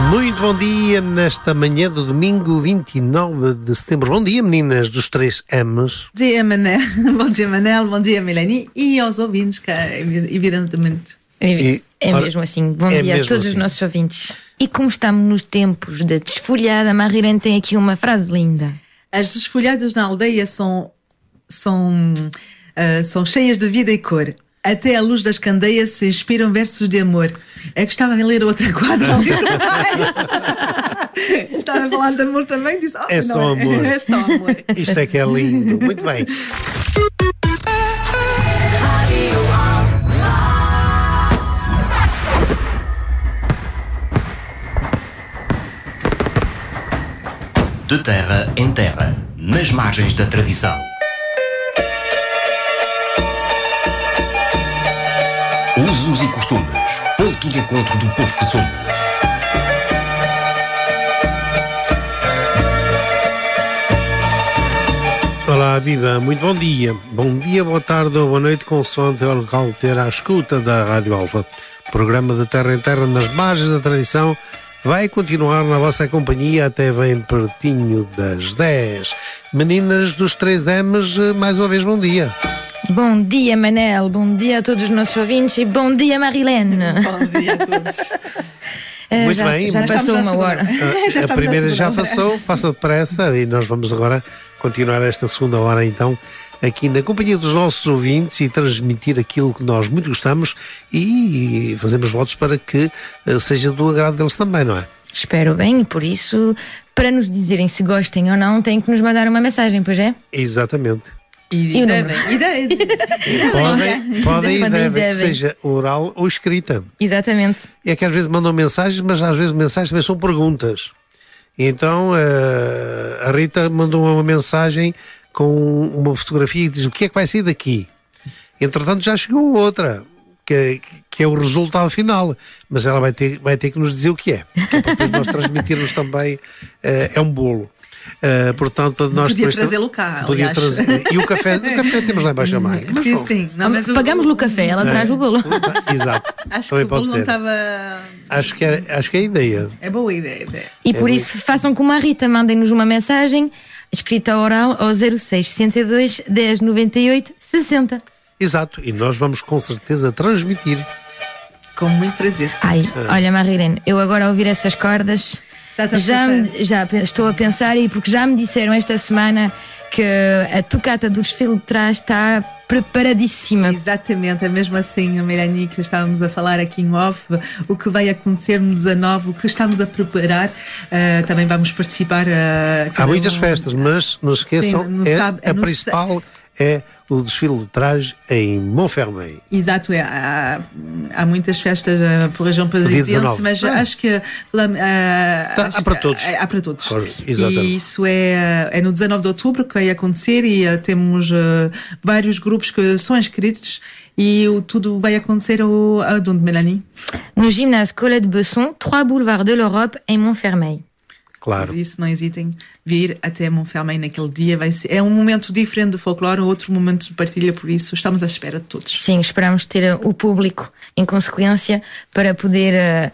Muito bom dia nesta manhã do domingo vinte e nove de setembro. Bom dia, meninas dos três M's. Bom dia, Manel. Bom dia, Manel. Bom dia, Melanie. E aos ouvintes, que evidentemente. É, é ora, mesmo assim. Bom é dia a mesmo todos assim. os nossos ouvintes. E como estamos nos tempos de desfolhada, a Marilene tem aqui uma frase linda. As desfolhadas na aldeia são, são, ah, são cheias de vida e cor. Até à luz das candeias se inspiram versos de amor. É que estava a ler outra quadra ali atrás. Estava a falar de amor também. Disse, oh, É não, só amor. É só amor. Isto é que é lindo. Muito bem. De terra em terra, nas margens da tradição. Usos e costumes, ponto de encontro do povo que somos. Olá, vida. Muito bom dia. Bom dia, boa tarde ou boa noite, consoante o local ter à escuta da Rádio Alfa. Programa de terra em terra nas margens da tradição vai continuar na vossa companhia até bem pertinho das dez. Meninas dos três M's, mais uma vez, bom dia. Bom dia, Manel. Bom dia a todos os nossos ouvintes e bom dia, Marilene. Bom dia a todos. Eh, Muito já, bem. Já Muito- passou Estamos na uma hora. segunda. A, Já a estamos primeira na já segunda hora. passou, passa depressa e nós vamos agora continuar esta segunda hora então aqui na companhia dos nossos ouvintes e transmitir aquilo que nós muito gostamos e fazemos votos para que eh, seja do agrado deles também, não é? Espero bem e por isso, para nos dizerem se gostem ou não, têm que nos mandar uma mensagem, pois é? Exatamente. E, E o devem, e devem. Podem, podem e Podem e devem, devem. seja oral ou escrita. Exatamente. E é que às vezes mandam mensagens, mas às vezes mensagens também são perguntas. E então eh, a Rita mandou uma mensagem com uma fotografia e diz o que é que vai sair daqui. Entretanto já chegou outra, que é, que é o resultado final, mas ela vai ter, vai ter que nos dizer o que é, que é para depois nós transmitirmos também, eh, é um bolo. Eh, portanto, para nós Podia depois- trazê-lo cá, Podia aliás. trazer. E o café, o café temos lá embaixo a mais. Mas Sim, bom. sim. Não, mas o- Pagamos-lhe o café, ela É. traz o bolo. Exato. Acho Também que o bolo pode não ser. estava. Acho que, é, acho que é a ideia. É boa ideia. ideia. E por É isso façam como a Rita, mandem-nos uma mensagem escrita oral ao zero seis sessenta e dois, dez, noventa e oito, sessenta. Exato. E nós vamos com certeza transmitir. Com muito prazer. Sim. Ai, olha, Marilene, eu agora a ouvir essas cordas Tá-te a já, pensar. me- já pe- estou a pensar e porque já me disseram esta semana que a tocata do desfile de trás está preparadíssima. Exatamente, é mesmo assim, a Melanie, que estávamos a falar aqui em off, o que vai acontecer no dezanove, o que estamos a preparar. Ah, também vamos participar. ah, Há cada muitas um- festas, mas não se esqueçam, Sim, no é, sábado- a no principal é o desfile de traje em Montfermeil. Exato, é, há, há muitas festas uh, por região dia parisiense, dezanove. mas Ah. acho que lá, ah, Há- acho há para que- todos. Há, há para todos. Claro, exatamente. E isso é, é no dezanove de outubro que vai acontecer e ah, temos ah, vários grupos que são inscritos e o, tudo vai acontecer ao, a onde, Melanie? No ginásio Colette Besson, trois boulevards de l'Europe, em Montfermeil. Claro. Por isso, não hesitem vir até Montfermeil naquele dia. Vai ser, é um momento diferente do folclore, outro momento de partilha, por isso estamos à espera de todos. Sim, esperamos ter uh, o público em consequência para poder uh,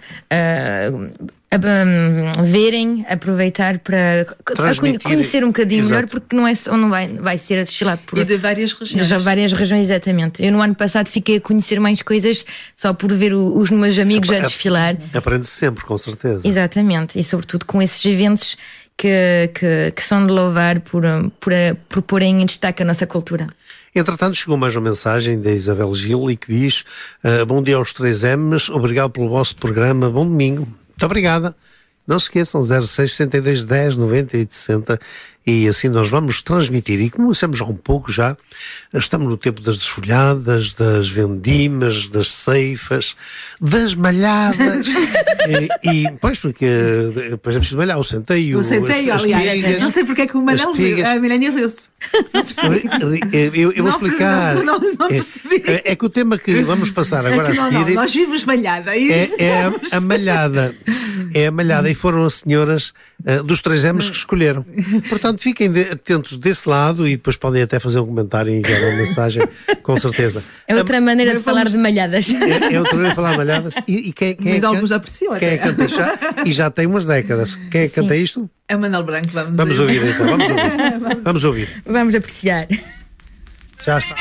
uh, ab- um, verem, aproveitar para a Transmitir. conhe- conhecer um bocadinho Exato. melhor, porque não, é só, não vai, vai ser a desfilar por E de várias regiões. de várias regiões, exatamente. Eu no ano passado fiquei a conhecer mais coisas só por ver o- os meus amigos a desfilar. Aprende-se sempre, com certeza. Exatamente, e sobretudo com esses eventos que, que, que são de louvar por, um, por, uh, por porem em destaque a nossa cultura. Entretanto, chegou mais uma mensagem da Isabel Gil e que diz ah, bom dia aos três M's, obrigado pelo vosso programa, bom domingo. Muito obrigada. Não se esqueçam, zero seis sessenta e dois, dez, noventa e oito, sessenta, e assim nós vamos transmitir. E como dissemos já um pouco já, estamos no tempo das desfolhadas, das vendimas, das ceifas, das malhadas. e, e, pois, porque depois é preciso malhar o centeio, O centeio, as, as aliás. espigas. Não sei porque é que o Manel, as espigas. a Melanie riu-se. Não percebi. Eu, eu- eu vou Não, explicar. não, não, não É- percebi. é, é que o tema que vamos passar agora É que a não, não, seguir nós vimos malhada. E é, é a, a malhada. É a malhada. E foram as senhoras ah, dos três M's que escolheram. Portanto, portanto, fiquem de- atentos desse lado e depois podem até fazer um comentário e enviar uma mensagem, com certeza. É outra maneira de vamos- falar de malhadas. É, é outra maneira de falar malhadas. E, e quem, quem Mas é que, alguns apreciam quem é até. que canta isto? Já- E já tem umas décadas. Quem é que canta isto? É o Manuel Branco, vamos, Vamos ouvir então, vamos ouvir. Vamos ouvir. Vamos apreciar. Já está.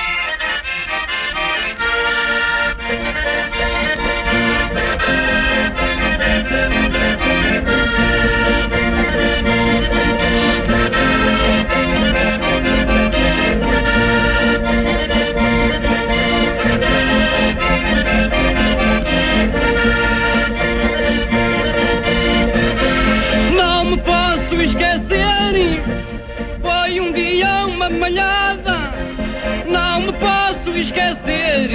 Não me posso esquecer, foi um dia uma malhada. Não me posso esquecer.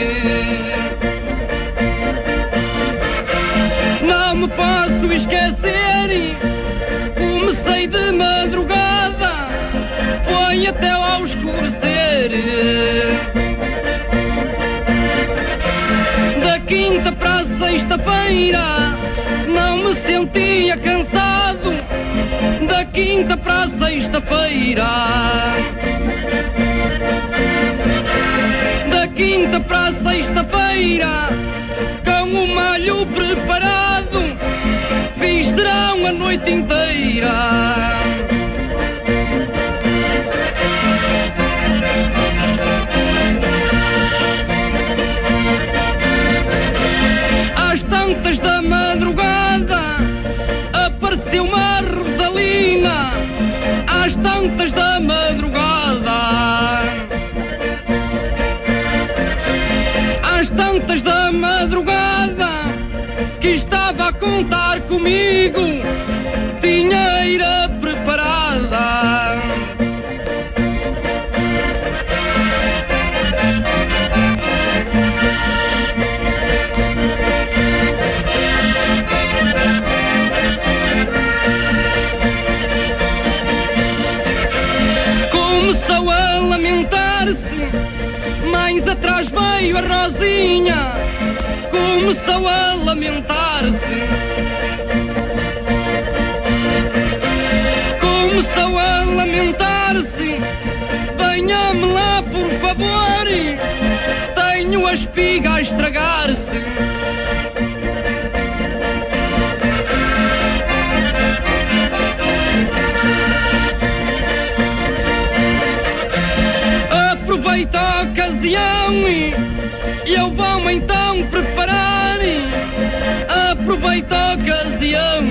Não me posso esquecer. Comecei de madrugada, foi até ao escurecer. Da quinta para a sexta-feira não me sentia cansado. Da quinta para a sexta-feira, da quinta para a sexta-feira, com o malho preparado, fiz verão a noite inteira. Às tantas da madrugada apareceu uma Rosalina. Às tantas da madrugada, às tantas da madrugada, que estava a contar comigo, dinheira preparada. Começou a lamentar-se, mais atrás veio a Rosinha. Começou a lamentar-se, começou a lamentar-se. Venha-me lá, por favor, tenho a espiga a estragar-se. Aproveita a ocasião e eu vou então preparar. Aproveita a ocasião,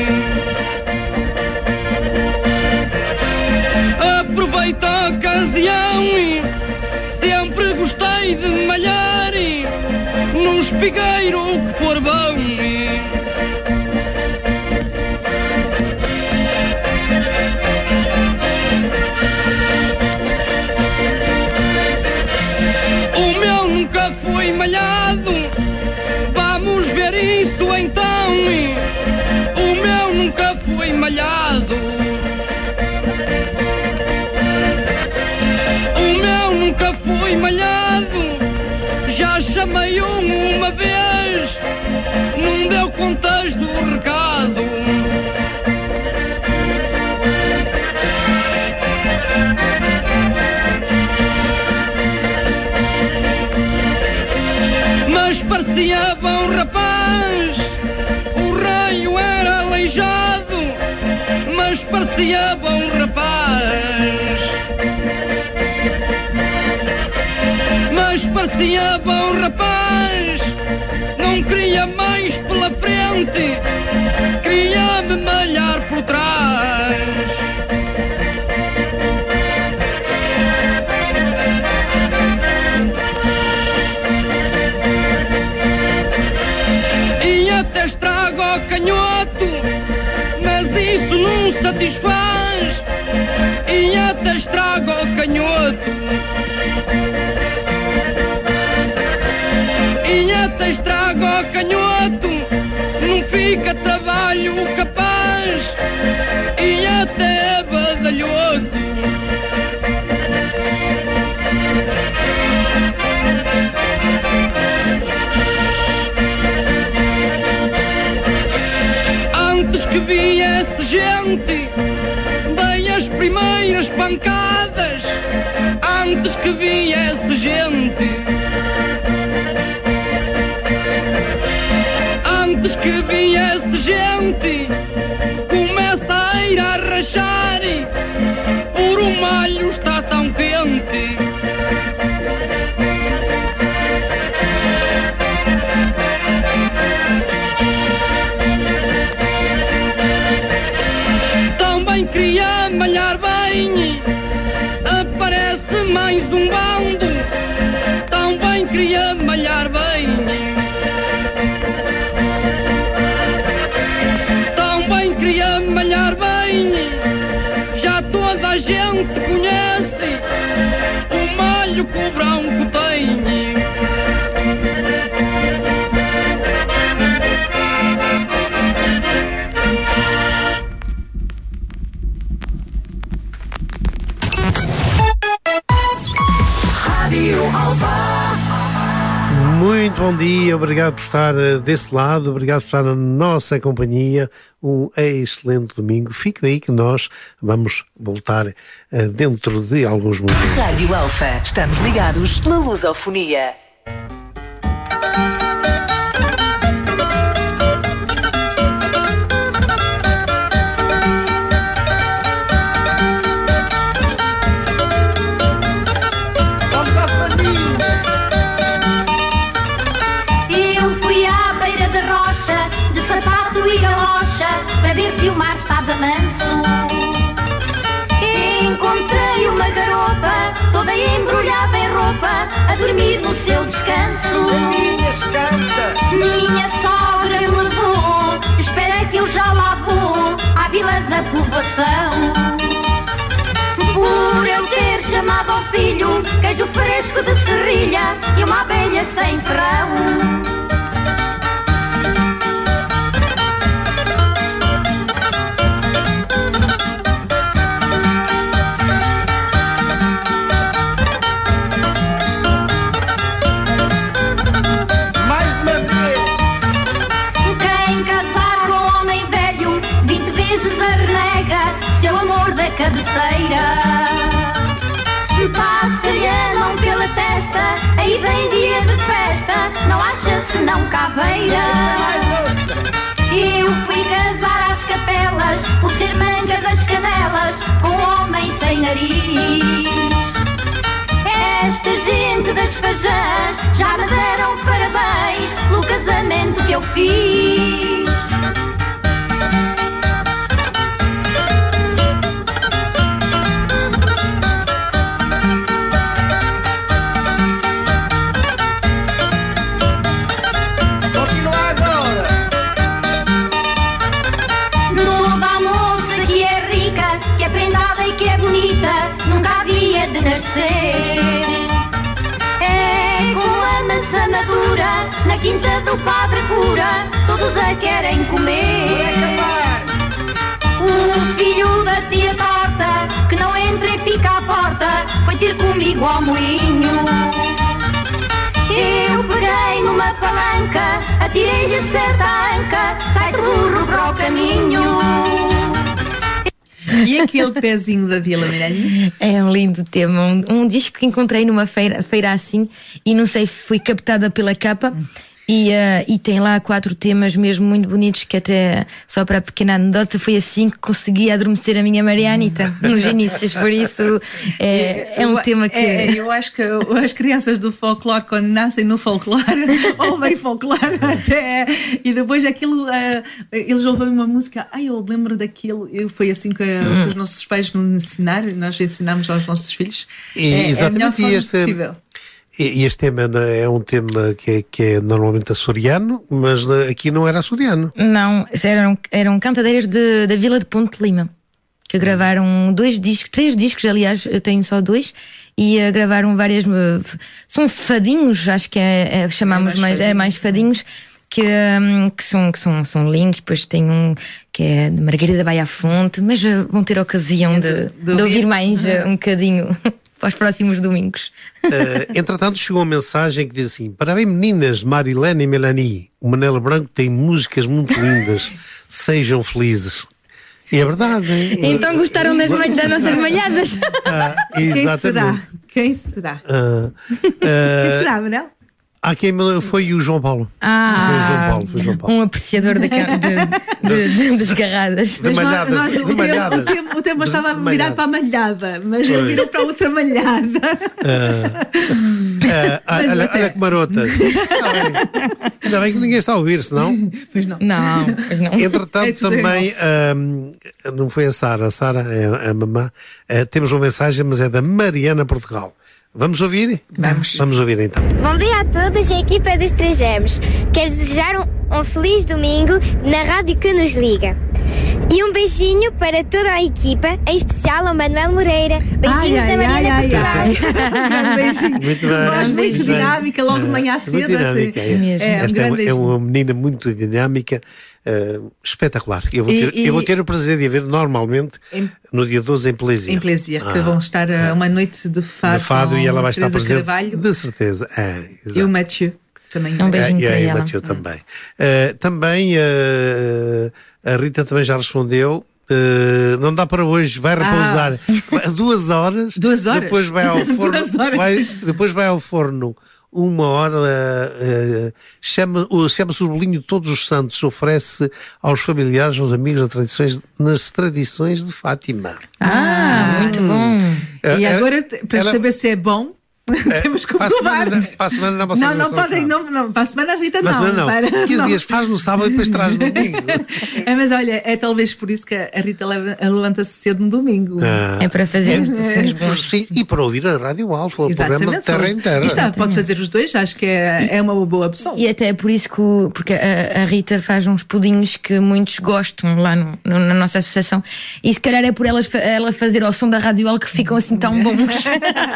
aproveita a ocasião. Sempre gostei de malhar num espigueiro que for bom. O meu nunca foi malhado, vamos ver isso então. O meu nunca foi malhado, o meu nunca foi malhado. Já chamei um uma vez, não deu contas do recado. Mas parecia bom rapaz, o raio era aleijado, mas parecia bom rapaz. Mas parecia bom rapaz, não queria mais pela frente, queria me malhar por trás. E até estrago ao canhoto, mas isso não satisfaz. E até estrago ao canhoto, e até estrago ao canhoto, não fica trabalho capaz. E até é badalhoto. Antes que viesse gente pancadas antes que viesse gente. Antes que viesse gente, começa a ir a rachar, por o malho está tão quente. Também queria malhar bem, aparece mais um bando. Também queria malhar bem, também queria malhar bem. Já toda a gente conhece o malho que o branco tem. Muito bom dia, obrigado por estar eh, desse lado, obrigado por estar na nossa companhia. Um excelente domingo. Fique daí que nós vamos voltar eh, dentro de alguns momentos. Rádio Alfa. Estamos ligados na lusofonia. Eu fui à beira da rocha, de sapato e galocha, para ver se o mar estava manso. Encontrei uma garota, toda embrulhada em roupa, a dormir no seu descanso. Minha sogra me levou, espera que eu já lá vou, à vila da povoação. Por eu ter chamado ao filho queijo fresco de serrilha e uma abelha sem ferrão. Quem casar com homem velho vinte vezes a renega seu amor da cabeceira. Passa-lhe a mão pela testa, aí vem dia de festa, não acha senão caveira. Eu fui casar às capelas, por ser manga das canelas, com um homem sem nariz. Esta gente das fajãs já me deram parabéns pelo casamento que eu fiz. Toda a moça que é rica, que é prendada e que é bonita, nunca havia de nascer. É como a maçã madura, na quinta do Padre Cura, todos a querem comer. O filho da tia torta, que não entra e fica à porta, foi ter comigo ao moinho. Eu peguei numa palanca, atirei-lhe certa anca, sai de burro para o caminho. E aquele pezinho da Vila Miralhinha? É um lindo tema, um, um disco que encontrei numa feira, feira assim, e não sei, fui captada pela capa. E, uh, e tem lá quatro temas mesmo muito bonitos, que até, só para a pequena anedota, foi assim que consegui adormecer a minha Marianita nos inícios, por isso é, é um eu, tema que... É, eu acho que as crianças do folclore, quando nascem no folclore, ouvem folclore até, e depois aquilo, uh, eles ouvem uma música, ai, eu lembro daquilo, e foi assim que, hum. que os nossos pais nos ensinaram, nós ensinamos aos nossos filhos. E, é, exatamente, é a melhor forma este, possível. E este tema é um tema que é, que é normalmente açoriano, mas aqui não era açoriano. Não, eram, eram cantadeiras de, da Vila de Ponte de Lima, que gravaram dois discos, três discos, aliás, eu tenho só dois, e uh, gravaram várias. Uh, são fadinhos, acho que é, é chamamos é mais, mais, é mais fadinhos, que, um, que, são, que são, são lindos. Depois tem um que é de Margarida Baia Fonte, mas uh, vão ter a ocasião de, de, de ouvir mais uh, um bocadinho. Para os próximos domingos. Uh, entretanto, chegou uma mensagem que diz assim: parabéns, meninas, Marilene e Melanie. O Manela Branco tem músicas muito lindas. Sejam felizes. E é verdade. hein? Então gostaram das, malha- das nossas malhadas? Ah, Quem será? exatamente. Quem será? Ah, Quem ah, será, Manel? há quem me- foi o João Paulo. Ah, Foi o João Paulo, foi o João Paulo. um apreciador de, ca- de, de, de desgarradas. De Mas nós- malhadas, nós- de o, tema, malhadas. o, tema, o tema De estava a malhadas. virar para a malhada, mas ele Pois. virou para outra malhada. Ah, ah, Mas olha, até- olha que marota. Está bem. Ainda bem que ninguém está a ouvir, senão. Pois não. Não, pois não. Entretanto, É tudo também, ahm, não foi a Sara, a Sara é a mamã. Ah, temos uma mensagem, mas é da Mariana Portugal. Vamos ouvir? Vamos. Vamos ouvir então. Bom dia a todos, a equipa dos Três Gêmeos. Quero desejar um, um feliz domingo na rádio que nos liga. E um beijinho para toda a equipa, em especial ao Manuel Moreira. Beijinhos Ai, da ai, Mariana ai, Portugal. ai. Um beijinho. Muito Uma bem. voz muito Muito bem. dinâmica, logo de manhã Muito cedo. dinâmica, assim. é. Mesmo. É, um Esta é, grande uma- é beijinho. uma menina muito dinâmica, ah, espetacular. Eu vou, E- ter, e- eu vou ter o prazer de a ver normalmente Em- no dia doze em Plesia. Em Plesia, que Ah, vão estar a uma noite de fado, de fado e ela vai com estar Teresa presente. Carvalho De certeza. É, exato. e o Mathieu também. Um beijinho É, e para aí, ela. Mateu também. Uh, também uh, a Rita também já respondeu. Uh, não dá para hoje, vai repousar duas horas. Duas horas? Depois vai ao forno. Duas horas? vai- depois vai ao forno uma hora. Uh, chama, o- chama-se o bolinho de Todos os Santos. Oferece aos familiares, aos amigos, nas tradições, nas tradições de Fátima. Ah, muito bom. E Uh, agora, t- para ela- saber se é bom, temos que para a comprovar. semana, para a semana não, vocês Não, não estão podem, cá. não, não, para a semana a Rita Para a não. semana não. Para, quinze não. dias faz no sábado e depois traz no domingo. É, mas olha, é talvez por isso que a Rita leva- levanta-se cedo no domingo. Ah, É para fazer meditações Por- boas. sim, e para ouvir a Rádio Alfa, o programa de Exatamente. Terra são em os- Terra. E está, pode fazer os dois, acho que é, é uma boa opção. E até é por isso que o- porque a, a Rita faz uns pudinhos que muitos gostam lá no- no- na nossa associação, e se calhar é por elas, fa- ela fazer ao som da radiola que ficam assim tão bons.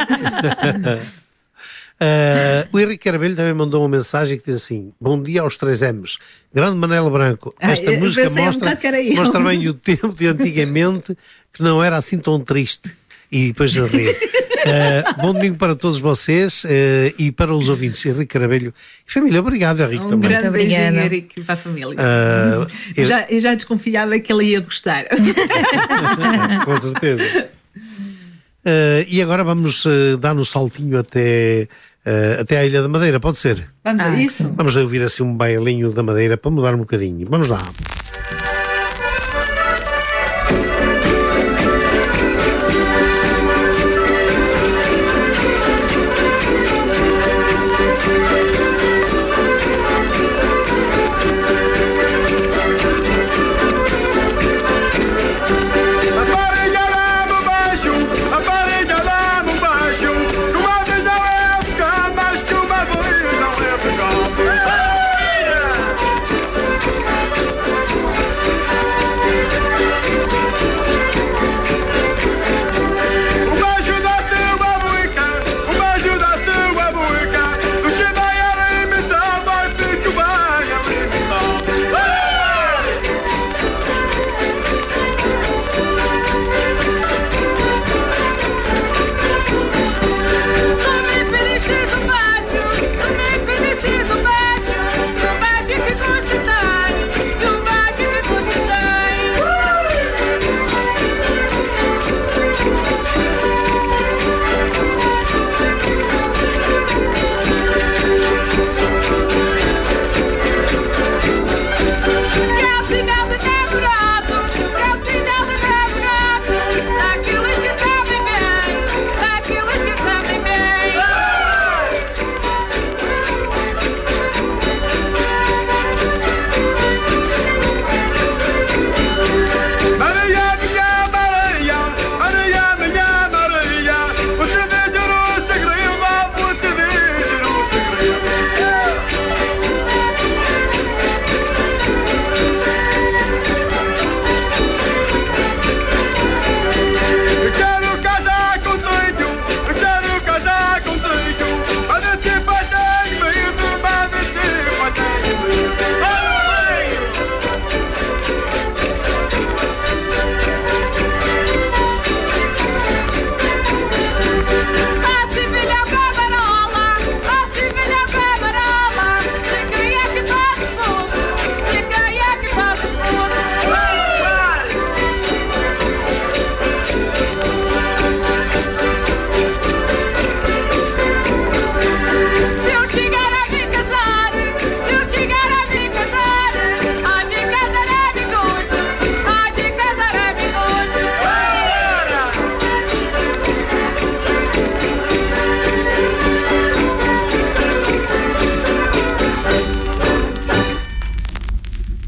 Ah, o Henrique Carvalho também mandou uma mensagem que diz assim: bom dia aos três M's. Grande Manela Branco, Ah, esta eu música pensei um mostra, bocado que era eu. mostra bem o tempo de antigamente, que não era assim tão triste. E depois de rir. Ah, bom domingo para todos vocês ah, e para os ouvintes. Henrique Carvalho e família, obrigado, Henrique, Um também. grande Muito beijinho, obrigada. Henrique, para a família. Ah, eu, já, eu já desconfiava que ele ia gostar. Com certeza. Ah, e agora vamos ah, dar um saltinho até, ah, até a Ilha da Madeira, pode ser? Vamos a isso? Vamos ouvir assim um bailinho da Madeira para mudar um bocadinho. Vamos lá. Aparelha lá no baixo, aparelha lá no baixo. Uma vez não é ficar, mas que uma vez não é ficar.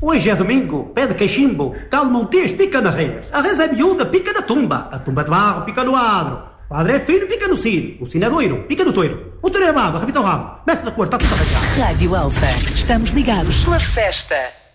Hoje é domingo, pede cachimbo, calma um texto, pica na res. A res é miúda, pica na tumba. A tumba de barro, pica no adro. O adro é fino, pica no sino. O sino é doiro, pica no toiro. O toiro é baba, repita o rabo. Meça da cor, está tudo arranjado. Rádio Alfa. Estamos ligados pela festa.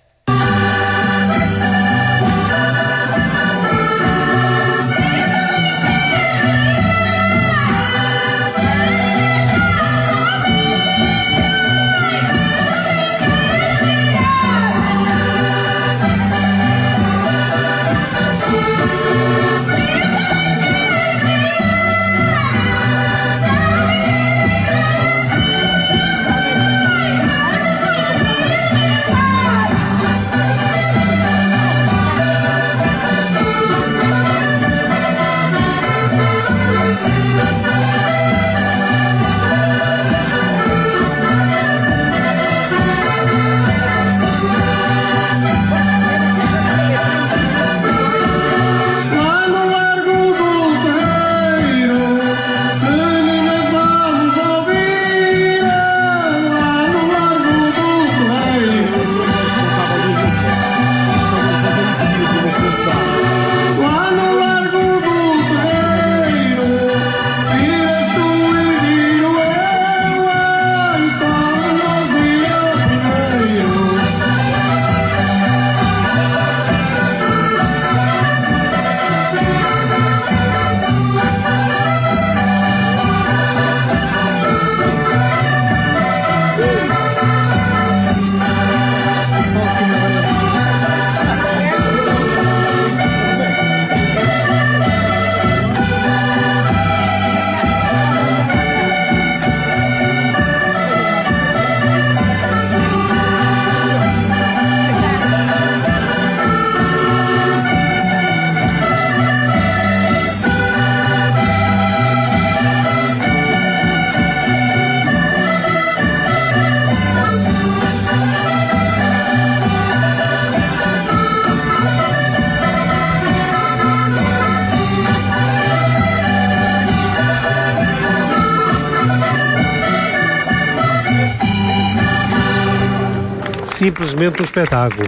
Simplesmente um espetáculo.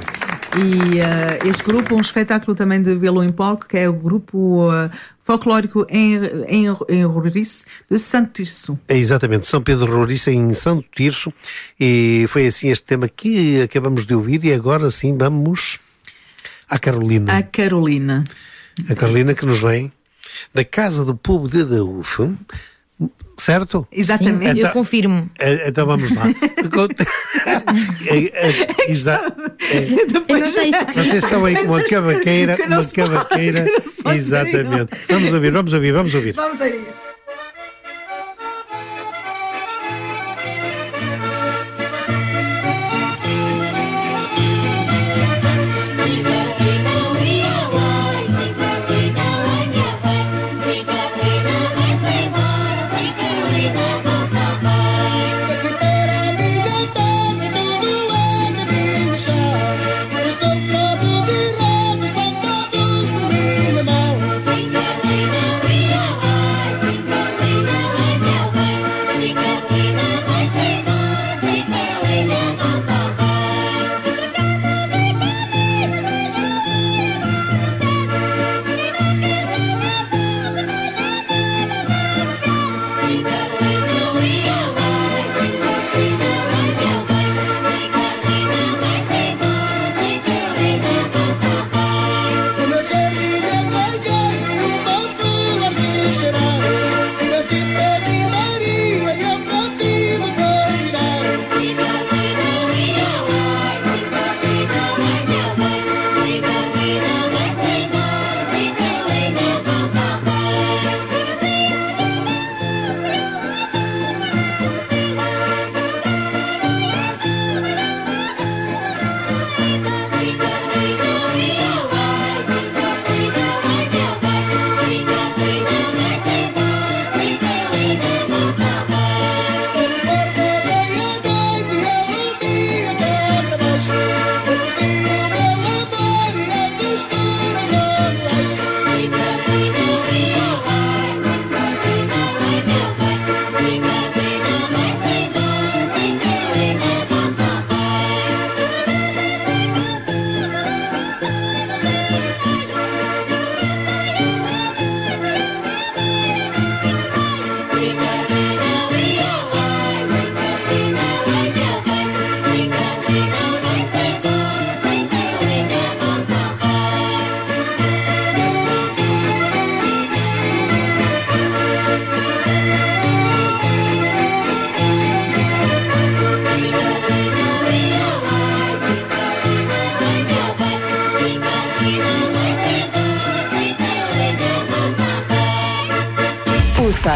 E uh, este grupo, um espetáculo também de violão em palco, que é o grupo uh, folclórico em, em, em Rorice de Santo Tirso. É exatamente, São Pedro Rorice em Santo Tirso, e foi assim este tema que acabamos de ouvir, e agora sim vamos à Carolina. A Carolina. A Carolina que nos vem da Casa do Povo de Adaúfe, certo? Exatamente. Sim, eu confirmo. Então vamos lá. Exato. Vocês estão aí com uma cavaqueira, uma cavaqueira. Exatamente. Vamos ouvir, vamos ouvir, vamos ouvir. Vamos a isso. Thank you.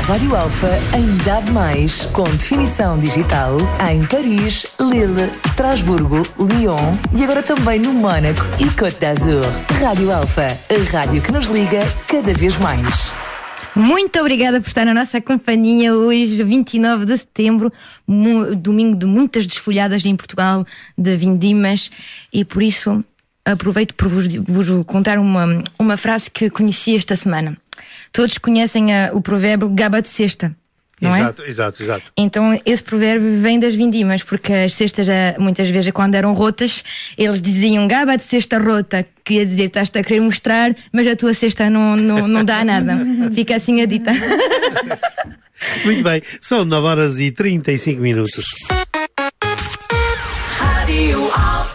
Rádio Alfa em D A B mais, com definição digital em Paris, Lille, Estrasburgo, Lyon e agora também no Mónaco e Côte d'Azur. Rádio Alfa, a rádio que nos liga cada vez mais. Muito obrigada por estar na nossa companhia hoje, vinte e nove de setembro, mu- domingo de muitas desfolhadas em Portugal, de vindimas, e por isso aproveito por vos, vos contar uma, uma frase que conheci esta semana. Todos conhecem a, o provérbio gaba de cesta, não é? Exato, exato, exato. Então esse provérbio vem das vindimas, porque as cestas já, muitas vezes quando eram rotas, eles diziam gaba de cesta rota, queria dizer estás-te a querer mostrar, mas a tua cesta não, não, não dá nada. Fica assim a dita. Muito bem, são nove horas e trinta e cinco minutos. Rádio Alfa.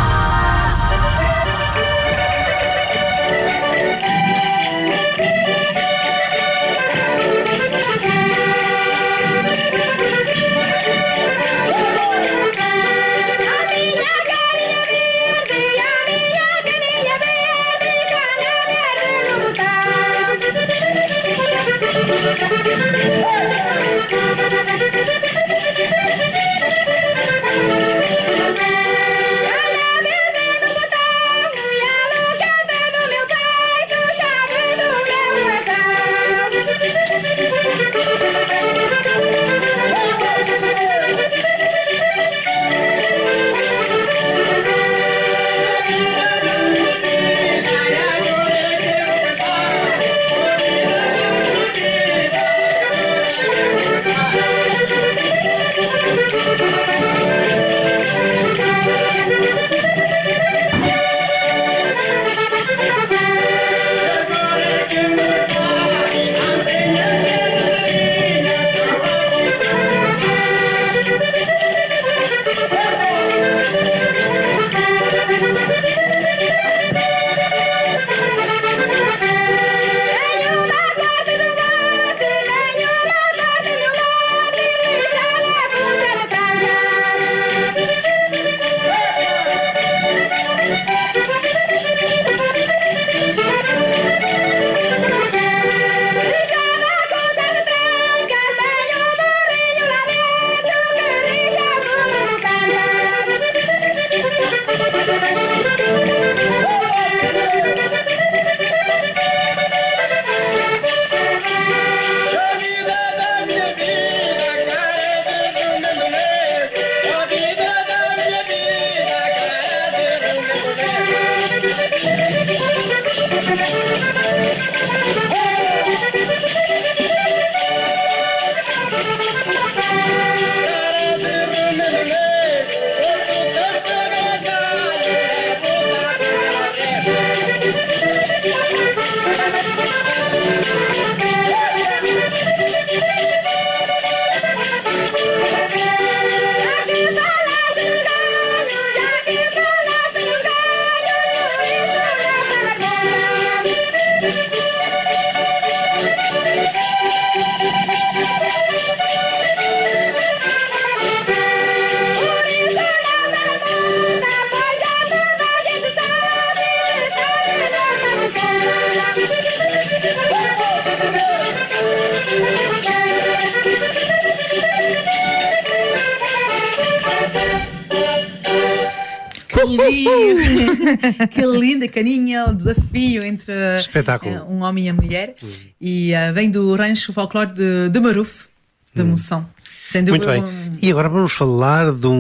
Que linda caninha, o desafio entre Espetáculo. uh, um homem e a mulher. Uhum. E uh, vem do rancho folclore de, de Maruf, de uhum. Moção. Sendo Muito bem. Um... E agora vamos falar de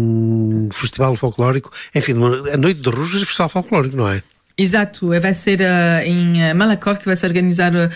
um festival folclórico, enfim, a Noite de Rujas e Festival Folclórico, não é? Exato, vai ser uh, em Malakoff que vai se organizar uh,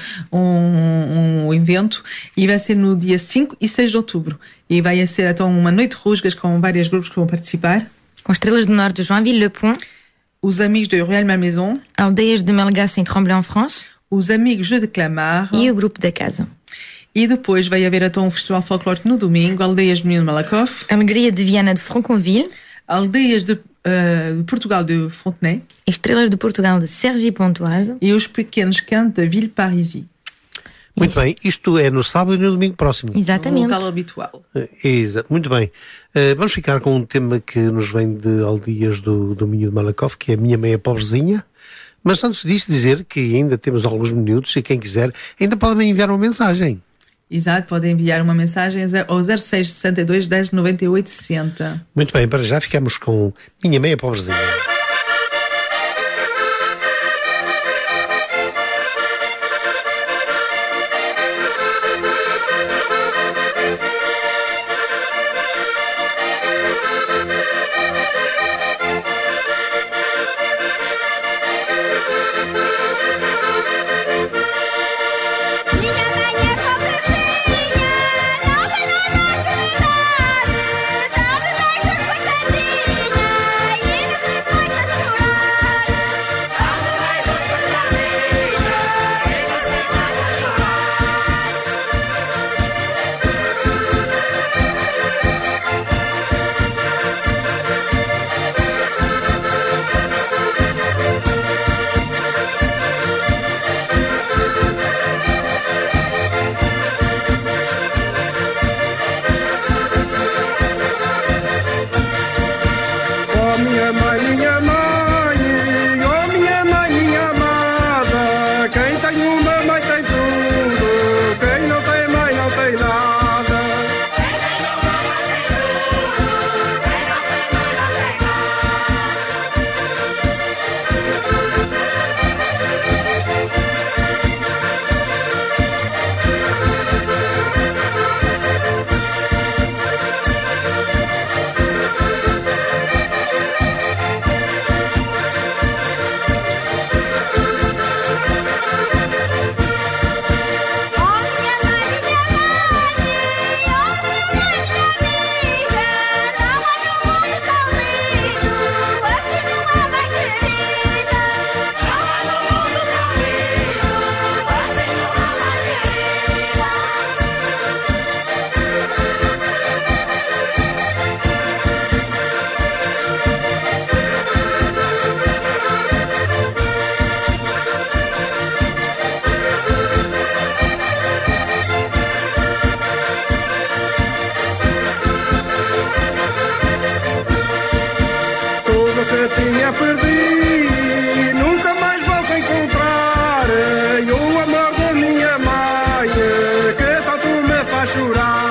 um, um evento e vai ser no dia cinco e seis de outubro. E vai ser então uma noite de rusgas com vários grupos que vão participar. Com Estrelas do Norte de Joinville, Le Pont. Os Amigos de Ruelle Malmaison. Aldeias de Melgaço em Tremblay, en France. Os Amigos de Clamart. E o Grupo da Casa. E depois vai haver então um festival folclórico no domingo, Aldeias de Menino Malakoff. Alegria de Viana de Franconville. Aldeias de, uh, de Portugal de Fontenay. Estrelas de Portugal de Cergy-Pontoise. E os Pequenos Cantos da Ville Parisie. Muito Isso. bem, isto é no sábado e no domingo próximo. Exatamente. No local habitual. Exato, muito bem. Uh, vamos ficar com um tema que nos vem de Aldeias do, do Minho de Malakoff, que é a Minha Meia Pobrezinha. Mas antes disso dizer que ainda temos alguns minutos e quem quiser ainda pode me enviar uma mensagem. Exato, podem enviar uma mensagem ao zero seis sessenta e dois, dez, noventa e oito, sessenta. Muito bem, para já ficamos com Minha Meia Pobrezinha. Oh minha mãe, minha mãe, oh minha mãe, minha amada, quem tem uma mãe tem tudo, quem não tem mãe não tem nada. Quem tem uma mãe tem tudo, quem não tem mãe não tem tudo que tinha perdi, nunca mais volto a encontrar. E o amor da minha mãe, que tanto me faz chorar.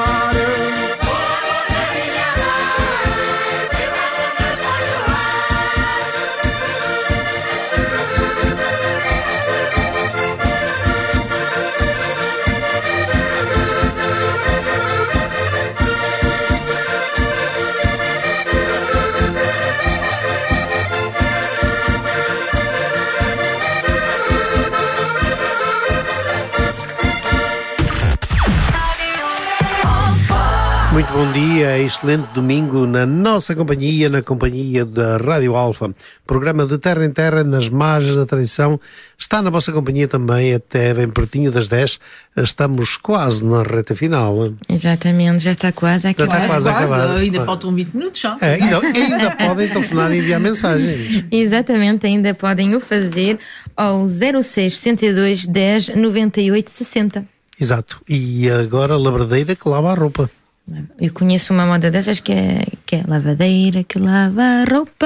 Muito bom dia, excelente domingo na nossa companhia, na companhia da Rádio Alfa. Programa de Terra em Terra, nas margens da tradição. Está na vossa companhia também até bem pertinho das dez. Estamos quase na reta final. Exatamente, já está quase a Já está acabar. quase a acabar. Ainda Ah. faltam vinte minutos só. É, ainda, ainda podem telefonar e enviar mensagens. Exatamente, ainda podem o fazer ao zero seis sessenta e dois, dez, noventa e oito, sessenta. Exato. E agora a labradeira que lava a roupa. Eu conheço uma moda dessas que é, que é lavadeira que lava a roupa.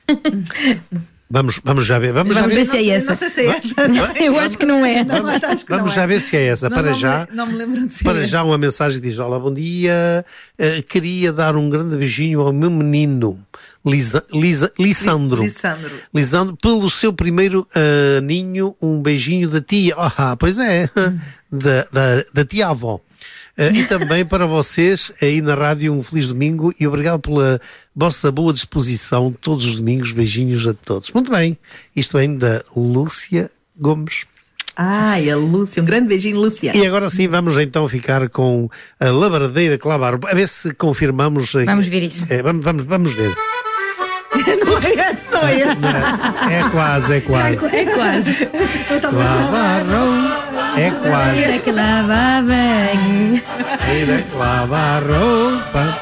Vamos, vamos já ver. Vamos, Vamos já ver ver se é essa. Não sei se é essa. Eu acho que não é. Não, acho que não Vamos é. já ver se é essa. Não, para não já, me, não me lembro de ser para essa. já uma mensagem que diz: olá, bom dia. Uh, queria dar um grande beijinho ao meu menino Lisa, Lisa, Lissandro. Lissandro. Lisandro, pelo seu primeiro uh, ninho, um beijinho da tia. Ah, pois é, da, da, da tia avó. Uh, e também para vocês aí na rádio, um feliz domingo e obrigado pela vossa boa disposição todos os domingos. Beijinhos a todos. Muito bem, isto vem da Lúcia Gomes. Ai, a Lúcia, um grande beijinho, Lúcia. E agora sim, vamos então ficar com a labradeira que lava a roupa. A ver se confirmamos. Vamos ver isso. É, vamos, vamos, vamos ver. Não é esse, não é esse. É quase, é quase. É quase. Lava a roupa. É quase. Era que lava bem. Labradeira que lava a roupa.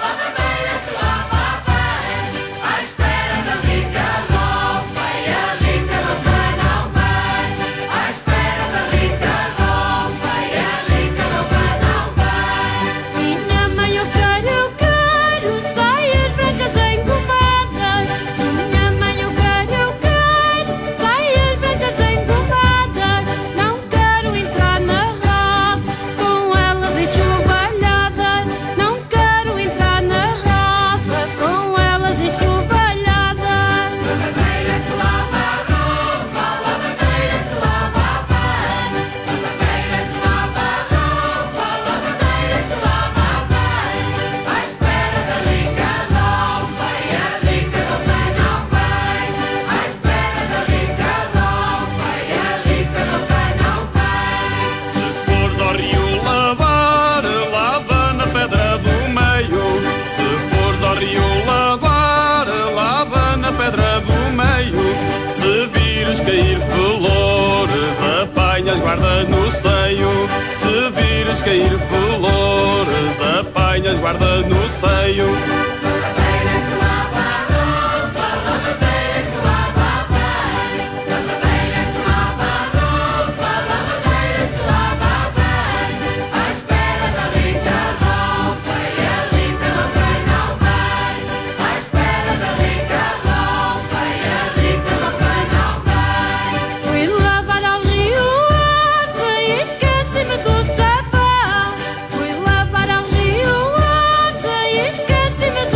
Minha mãe, eu quero, eu quero saias brancas engomadas. Minha mãe, eu quero, eu quero saias brancas engomadas. Não quero entrar na roça com elas apanhas, guarda no seio. Se vires cair flores, apanhas, guarda no seio. Fui lavar ao rio ontem e esqueci-me do sabão. Fui lavar ao rio ontem e esqueci-me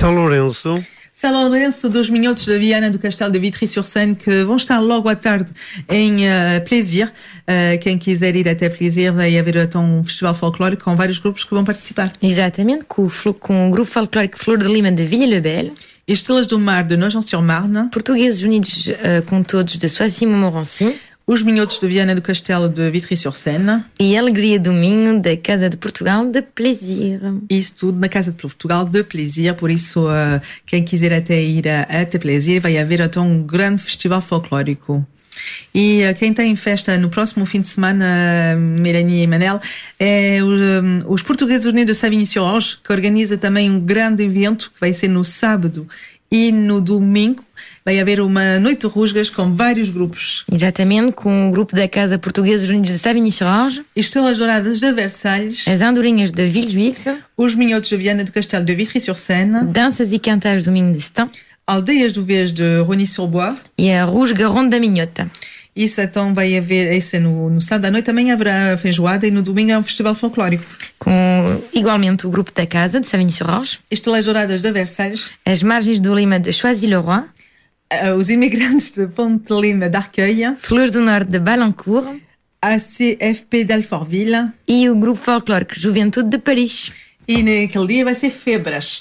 São Lourenço. São Lourenço dos Minhotos da Viana do Castelo de Vitry-sur-Seine, que vão estar logo à tarde em uh, Plaisir. Uh, quem quiser ir até Plaisir, vai haver então um festival folclórico com vários grupos que vão participar. Exatamente, com o, com o grupo folclórico Flor de Lima de Villa-le-Bel. Estrelas do Mar de Nogent-sur-Marne. Portugueses Unidos uh, com Todos de Soissy-Montmorency. Os Minhotos de Viana do Castelo de Vitry-sur-Seine. E Alegria do Minho da Casa de Portugal de Plaisir. Isso tudo na Casa de Portugal de Plaisir, por isso uh, quem quiser até ir a, até Plaisir, vai haver então um grande festival folclórico. E uh, quem tem festa no próximo fim de semana, uh, Melanie e Manel, é o, um, os Portugueses Unidos de Savigny-sur-Orge, que organiza também um grande evento que vai ser no sábado e no domingo. Vai haver uma noite de rusgas com vários grupos. Exatamente, com o grupo da Casa Portugueses Unidos de Savigny-sur-Orge. Estrelas Douradas de Versalhes. As Andorinhas de Villejuif. Os Minhotos de Viana do Castelo de Vitry-sur-Seine. Danças e Cantares do Minho de Stains. Aldeias do Vez de Rony-sur-Bois. E a Rusga Ronde da Minhota. Isso então vai haver, isso é no, no sábado à noite também haverá feijoada e no domingo é um festival folclórico. Com igualmente o grupo da Casa de Savigny-sur-Orge. Estrelas Douradas de Versalhes. As Margens do Lima de Choisy-le-Roi. Uh, os Imigrantes de Ponte Lima d'Arcueil. Flores do Norte de Balancourt. A C F P d'Alfortville. E o grupo folclórico Juventude de Paris. E naquele dia vai ser febras.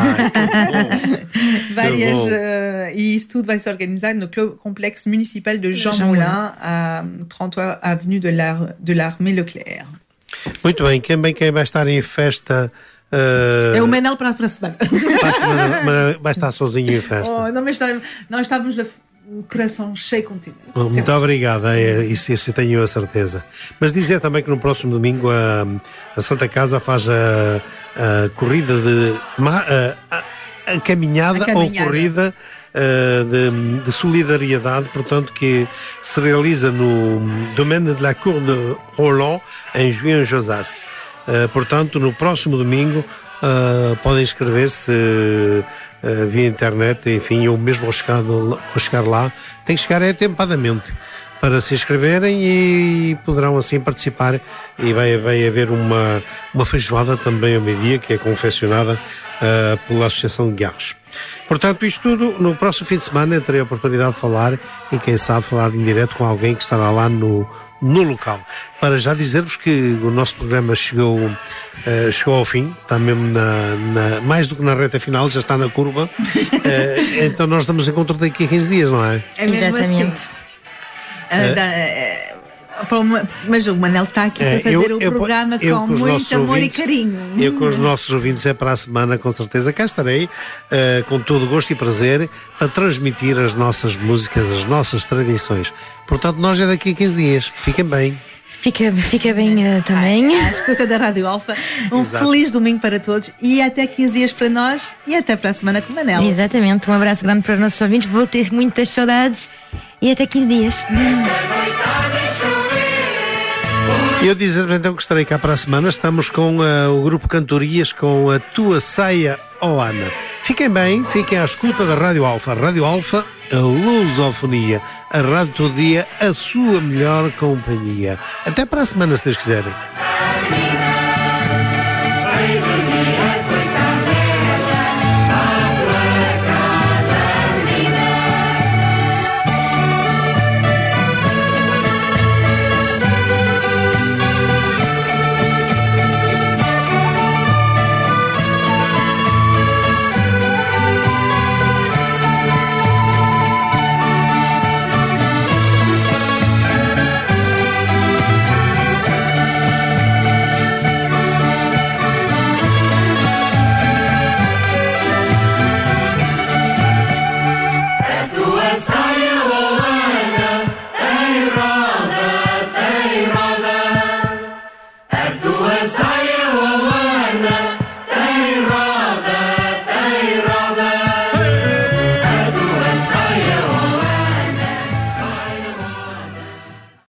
Ah, Várias, uh, e isso tudo vai se organizar no Clube Complexo Municipal de Jean, Jean Moulin, à trinta Avenue de l'Ar- de l'Armée Leclerc. Muito bem, quem bem quem vai estar em festa... Uh, é o Manel para a semana. Para a semana, mas vai estar sozinho em festa. Oh, não, mas está, nós estávamos de coração cheio contigo. Oh, muito obrigado, é, isso, isso tenho a certeza. Mas dizer também que no próximo domingo a, a Santa Casa faz a, a corrida de... A, a, a, caminhada, a caminhada ou corrida uh, de, de solidariedade, portanto, que se realiza no Domaine de la Cour de Roland, em Juin-Josas. Uh, portanto, no próximo domingo uh, podem inscrever-se uh, via internet, enfim, ou mesmo ao chegar, ao chegar lá, tem que chegar atempadamente para se inscreverem e poderão assim participar. E vai, vai haver uma, uma feijoada também ao meio-dia, que é confeccionada uh, pela Associação de Garres. Portanto, isto tudo, no próximo fim de semana eu terei a oportunidade de falar e quem sabe falar em direto com alguém que estará lá no, no local. Para já dizer-vos que o nosso programa chegou, uh, chegou ao fim, está mesmo na, na, mais do que na reta final, já está na curva. uh, então nós estamos em encontro daqui a quinze dias, não é? É mesmo Exatamente. assim. Uh, da, uh, Uma, mas o Manel está aqui é, para fazer eu, o eu, programa eu, com com muito amor ouvintes, e carinho. Eu com os nossos ouvintes é para a semana, com certeza cá estarei uh, com todo o gosto e prazer para transmitir as nossas músicas, as nossas tradições. Portanto, nós é daqui a quinze dias. Fiquem bem. Fica, fica bem uh, também. À escuta da Rádio Alfa. Um Exato. Feliz domingo para todos e até quinze dias para nós e até para a semana com o Manel. Exatamente. Um abraço grande para os nossos ouvintes. Vou ter muitas saudades e até quinze dias. Eu dizer então que estarei cá para a semana. Estamos com uh, o grupo Cantorias com a Tua Saia, oh Ana. Fiquem bem, fiquem à escuta da Rádio Alfa. Rádio Alfa, a lusofonia. A rádio todo dia, a sua melhor companhia. Até para a semana, se Deus quiserem.